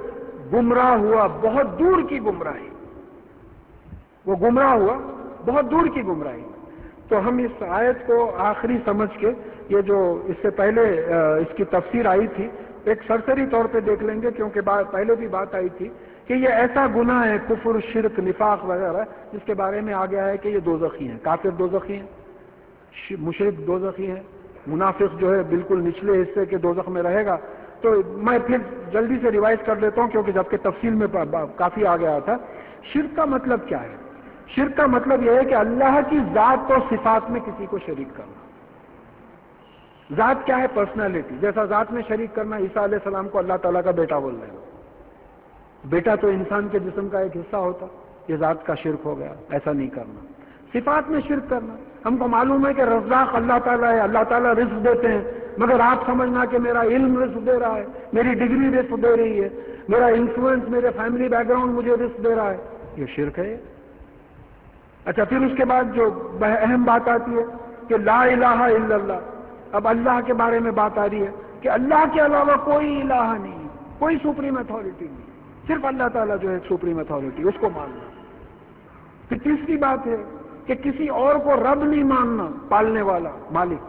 گمراہ ہوا بہت دور کی گمراہی، وہ گمراہ ہوا بہت دور کی گمراہی۔ تو ہم اس آیت کو آخری سمجھ کے، یہ جو اس سے پہلے اس کی تفسیر آئی تھی، ایک سرسری طور پہ دیکھ لیں گے، کیونکہ پہلے بھی بات آئی تھی کہ یہ ایسا گناہ ہے کفر، شرک، نفاق وغیرہ، جس کے بارے میں آ گیا ہے کہ یہ دوزخی ہیں، کافر دوزخی ہیں، مشرک دوزخی ہیں، منافق جو ہے بالکل نچلے حصے کے دوزخ میں رہے گا۔ تو میں پھر جلدی سے ریوائز کر لیتا ہوں، کیونکہ جبکہ تفصیل میں کافی آ گیا تھا۔ شرک کا مطلب کیا ہے؟ شرک کا مطلب یہ ہے کہ اللہ کی ذات اور صفات میں کسی کو شریک کرنا۔ ذات کیا ہے؟ پرسنالٹی۔ جیسا ذات میں شریک کرنا، عیسیٰ علیہ السلام کو اللہ تعالیٰ کا بیٹا بول رہے ہیں، بیٹا تو انسان کے جسم کا ایک حصہ ہوتا، یہ ذات کا شرک ہو گیا، ایسا نہیں کرنا۔ صفات میں شرک کرنا، ہم کو معلوم ہے کہ رزاق اللہ تعالیٰ ہے، اللہ تعالیٰ رزق دیتے ہیں، مگر آپ سمجھنا کہ میرا علم رزق دے رہا ہے، میری ڈگری رزق دے رہی ہے، میرا انفلوئنس، میرے فیملی بیک گراؤنڈ مجھے رزق دے رہا ہے، یہ شرک ہے۔ اچھا، پھر اس کے بعد جو اہم بات آتی ہے کہ لا الہ الا اللہ۔ اب اللہ کے بارے میں بات آ رہی ہے کہ اللہ کے علاوہ کوئی الہ نہیں، کوئی سپریم اتھارٹی نہیں، صرف اللہ تعالیٰ جو ہے سپریم اتھارٹی، اس کو ماننا۔ پھر تیسری بات ہے کہ کسی اور کو رب نہیں ماننا، پالنے والا، مالک۔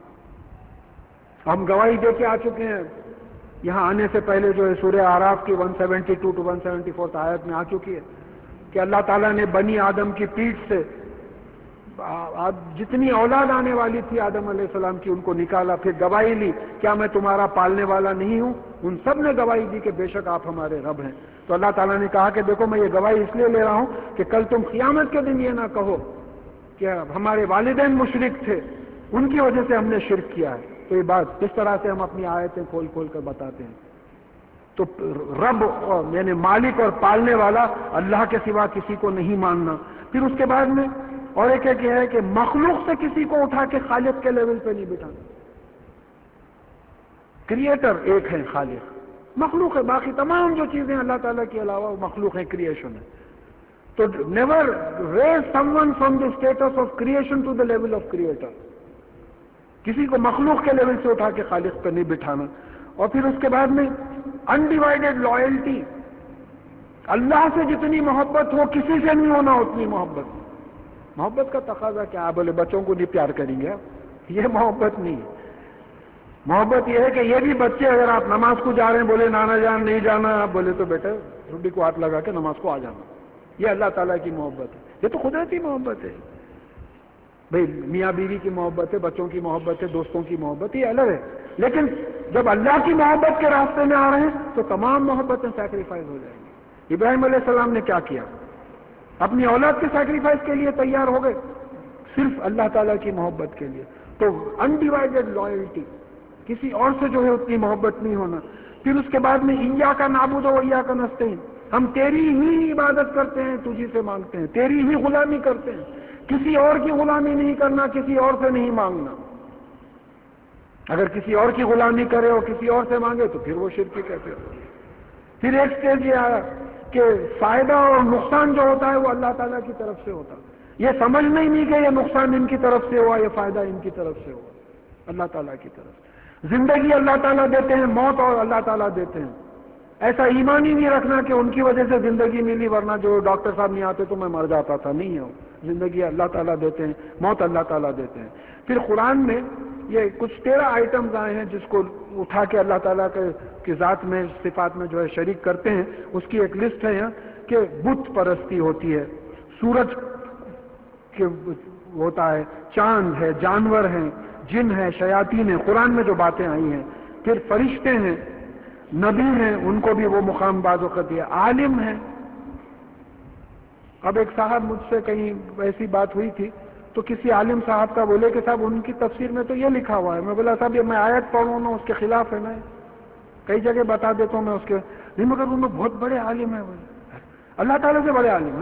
ہم گواہی دے کے آ چکے ہیں یہاں آنے سے پہلے، جو ہے سورہ اعراف کی ایک سو بہتر ٹو ایک سو چوہتر آیت میں آ چکی ہے کہ اللہ تعالیٰ نے بنی آدم کی پیٹھ سے جتنی اولاد آنے والی تھی آدم علیہ السلام کی، ان کو نکالا، پھر گواہی لی، کیا میں تمہارا پالنے والا نہیں ہوں؟ ان سب نے گواہی دی کہ بے شک آپ ہمارے رب ہیں۔ تو اللہ تعالیٰ نے کہا کہ دیکھو، میں یہ گواہی اس لیے لے رہا ہوں کہ کل تم قیامت کے دن یہ نہ کہو کہ ہمارے والدین مشرک تھے، ان کی وجہ سے ہم نے شرک کیا ہے۔ تو یہ بات اس طرح سے ہم اپنی آیتیں کھول کھول کر بتاتے ہیں۔ تو رب یعنی مالک اور پالنے والا اللہ کے سوا کسی کو نہیں ماننا۔ پھر اس کے بعد میں اور ایک ایک یہ ہے کہ مخلوق سے کسی کو اٹھا کے خالق کے لیول پہ نہیں بٹھانا۔ کریٹر ایک ہے خالق، مخلوق ہے باقی تمام جو چیزیں اللہ تعالیٰ کے علاوہ وہ مخلوق ہے، کریشن ہے۔ تو never raise someone from the status of creation to the level of creator, کسی کو مخلوق کے لیول سے اٹھا کے خالق پہ نہیں بٹھانا۔ اور پھر اس کے بعد میں انڈیوائڈیڈ لائلٹی، اللہ سے جتنی محبت ہو کسی سے نہیں ہونا اتنی محبت۔ محبت کا تقاضا کیا؟ آپ بولے بچوں کو نہیں پیار کریں گے، یہ محبت نہیں ہے۔ محبت یہ ہے کہ یہ بھی بچے اگر آپ نماز کو جا رہے ہیں، بولے نانا جان نہیں جانا، آپ بولے تو بیٹا روڈی کو ہاتھ لگا کے نماز کو آ جانا، یہ اللہ تعالیٰ کی محبت ہے۔ یہ تو قدرتی محبت ہے بھئی، میاں بیوی کی محبت ہے، بچوں کی محبت ہے، دوستوں کی محبت، یہ الگ ہے۔ لیکن جب اللہ کی محبت کے راستے میں آ رہے ہیں تو تمام محبتیں سیکریفائز ہو جائیں گی۔ ابراہیم علیہ السلام نے کیا کیا؟ اپنی اولاد کے سیکریفائز کے لیے تیار ہو گئے، صرف اللہ تعالیٰ کی محبت کے لیے۔ تو انڈیوائڈیڈ لائلٹی، کسی اور سے جو ہے اتنی محبت نہیں ہونا۔ پھر اس کے بعد میں ایاک نعبد و ایاک نستعین، ہم تیری ہی عبادت کرتے ہیں، تجھی سے مانگتے ہیں، تیری ہی غلامی کرتے ہیں، کسی اور کی غلامی نہیں کرنا، کسی اور سے نہیں مانگنا۔ اگر کسی اور کی غلامی کرے اور کسی اور سے مانگے تو پھر وہ شرک کہتے ہیں۔ پھر ایک سٹیج یہ آیا کہ فائدہ اور نقصان جو ہوتا ہے وہ اللہ تعالیٰ کی طرف سے ہوتا، یہ سمجھنا ہی نہیں کہ یہ نقصان ان کی طرف سے ہوا، یہ فائدہ ان کی طرف سے ہوا، اللہ تعالیٰ کی طرف سے۔ زندگی اللہ تعالیٰ دیتے ہیں، موت اور اللہ تعالیٰ دیتے ہیں۔ ایسا ایمان ہی نہیں رکھنا کہ ان کی وجہ سے زندگی ملی ورنہ جو ڈاکٹر صاحب نہیں آتے تو میں مر جاتا تھا، نہیں ہے۔ زندگی اللہ تعالیٰ دیتے ہیں، موت اللہ تعالیٰ دیتے ہیں۔ پھر قرآن میں یہ کچھ تیرہ آئٹمز آئے ہیں جس کو اٹھا کے اللہ تعالیٰ کے ذات میں، صفات میں جو ہے شریک کرتے ہیں، اس کی ایک لسٹ ہے یہاں کہ بت پرستی ہوتی ہے، سورج کے ہوتا ہے، چاند ہے، جانور ہیں، جن ہے، شیاطین ہیں، قرآن میں جو باتیں آئی ہیں۔ پھر فرشتے ہیں، نبی ہیں، ان کو بھی وہ مقام بعض وقت دیا، عالم ہیں۔ اب ایک صاحب مجھ سے کہیں ایسی بات ہوئی تھی تو کسی عالم صاحب کا بولے کہ صاحب ان کی تفسیر میں تو یہ لکھا ہوا ہے۔ میں بولا صاحب یہ میں آیت پڑھوں نا اس کے خلاف ہے نا، کئی جگہ بتا دیتا ہوں میں اس کے، نہیں مگر ان میں بہت بڑے عالم ہیں، اللہ تعالیٰ سے بڑے عالم ہیں۔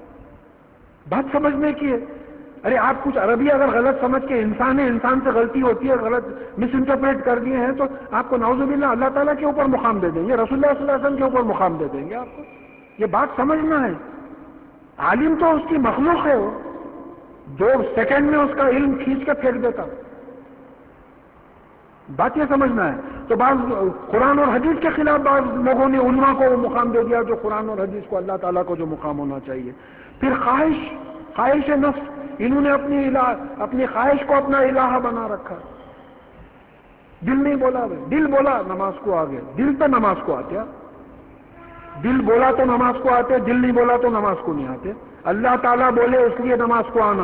بات سمجھنے کی ہے۔ ارے آپ کچھ عربی اگر غلط سمجھ کے، انسان ہے، انسان سے غلطی ہوتی ہے، غلط مس انٹرپریٹ کر دیے ہیں تو آپ کو نعوذ باللہ اللہ تعالیٰ کے اوپر مقام دے دیں گے، رسول اللہ صلی اللہ علیہ وسلم کے اوپر مقام دے دیں گے آپ کو۔ یہ بات سمجھنا ہے۔ عالم تو اس کی مخلوق ہے، وہ دو سیکنڈ میں اس کا علم کھینچ کے پھینک دیتا، بات یہ سمجھنا ہے۔ تو بعض قرآن اور حدیث کے خلاف بعض لوگوں نے علماء کو وہ مقام دے دیا جو قرآن اور حدیث کو اللہ تعالیٰ کو جو مقام ہونا چاہیے. پھر خواہش خواہش نفس، انہوں نے اپنی الہ اپنی خواہش کو اپنا الہ بنا رکھا. دل نہیں بولا، دل بولا نماز کو آ گئے، دل پہ نماز کو آتے. دل بولا تو نماز کو آتے، دل نہیں بولا تو نماز کو نہیں آتے. اللہ تعالیٰ بولے اس لیے نماز کو آنا،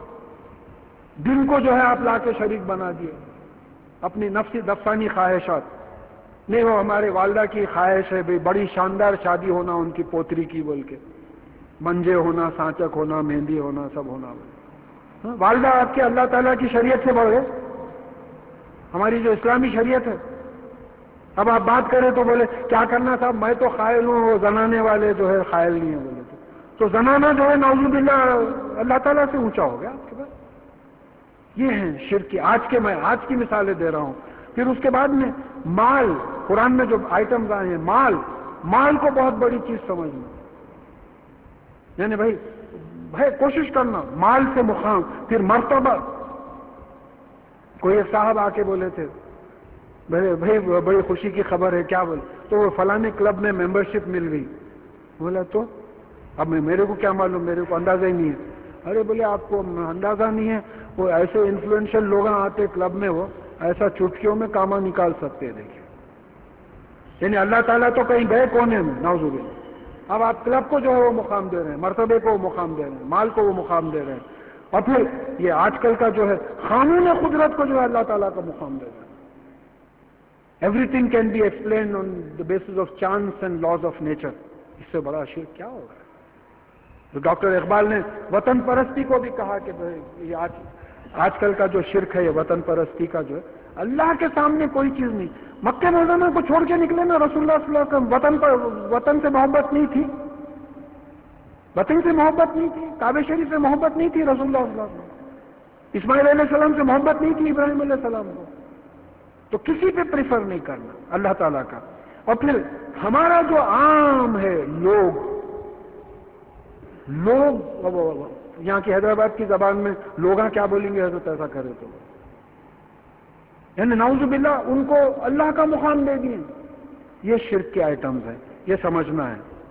دل کو جو ہے آپ لا کے شریک بنا دیے اپنی نفسی نفسانی خواہشات. نہیں وہ ہمارے والدہ کی خواہش ہے بھئی بڑی شاندار شادی ہونا ان کی پوتری کی، بول کے منجے ہونا، سانچک ہونا، مہندی ہونا، سب ہونا. والدہ آپ کے اللہ تعالیٰ کی شریعت سے بڑھ گئے، ہماری جو اسلامی شریعت ہے. اب آپ بات کریں تو بولے کیا کرنا صاحب، میں تو قائل ہوں، وہ زنانے والے جو ہے قائل نہیں ہے. بولے تو زنانہ جو ہے نعوذ باللہ اللہ تعالیٰ سے اونچا ہو گیا آپ کے پاس. یہ ہیں شرک کی آج کے میں آج کی مثالیں دے رہا ہوں. پھر اس کے بعد میں مال، قرآن میں جو آئٹمز آئے ہیں، مال مال کو بہت بڑی چیز سمجھنا. یعنی بھائی بھائی کوشش کرنا مال سے مقام. پھر مرتبہ، کوئی ایک صاحب آ کے بولے تھے بھائی بھائی بڑی خوشی کی خبر ہے، کیا بولے تو وہ فلانے کلب میں ممبرشپ مل گئی. بولا تو اب میں میرے کو کیا معلوم، میرے کو اندازہ ہی نہیں ہے. ارے بولے آپ کو اندازہ نہیں ہے، وہ ایسے انفلوئنشل لوگ آتے کلب میں، وہ ایسا چٹکیوں میں کاما نکال سکتے ہیں. دیکھیے یعنی اللہ تعالیٰ تو کہیں گئے کونے میں، نعوذ باللہ. اب آپ کلب کو جو ہے وہ مقام دے رہے ہیں، مرتبے کو وہ مقام دے رہے ہیں، مال کو وہ مقام دے رہے ہیں. اور پھر یہ آج کل کا جو ہے قانون قدرت کو جو ہے اللہ تعالیٰ کا مقام دے رہے ہیں. Everything can be explained on the basis of chance and laws of nature. اس سے بڑا شرک کیا ہوگا؟ تو ڈاکٹر اقبال نے وطن پرستی کو بھی کہا کہ یہ آج آج کل کا جو شرک ہے یہ وطن پرستی کا جو ہے، اللہ کے سامنے کوئی چیز نہیں. مکہ معظمہ کو چھوڑ کے نکلے نا رسول اللہ صلی اللہ علیہ وسلم، وطن پر وطن سے محبت نہیں تھی، وطن سے محبت نہیں تھی، کعبہ شریف سے محبت نہیں تھی رسول اللہ صلی اللہ علیہ وسلم، اسماعیل علیہ السلام سے محبت نہیں تھی ابراہیم علیہ السلام کو. تو کسی پہ پریفر نہیں کرنا اللہ تعالیٰ کا. اور پھر ہمارا جو عام ہے لوگ لوگ یہاں کی حیدرآباد کی زبان میں لوگاں کیا بولیں گے حضرت ایسا کرے تو، یعنی نعوذ باللہ ان کو اللہ کا مقام دے دیے. یہ شرک کے آئٹمز ہیں، یہ سمجھنا ہے.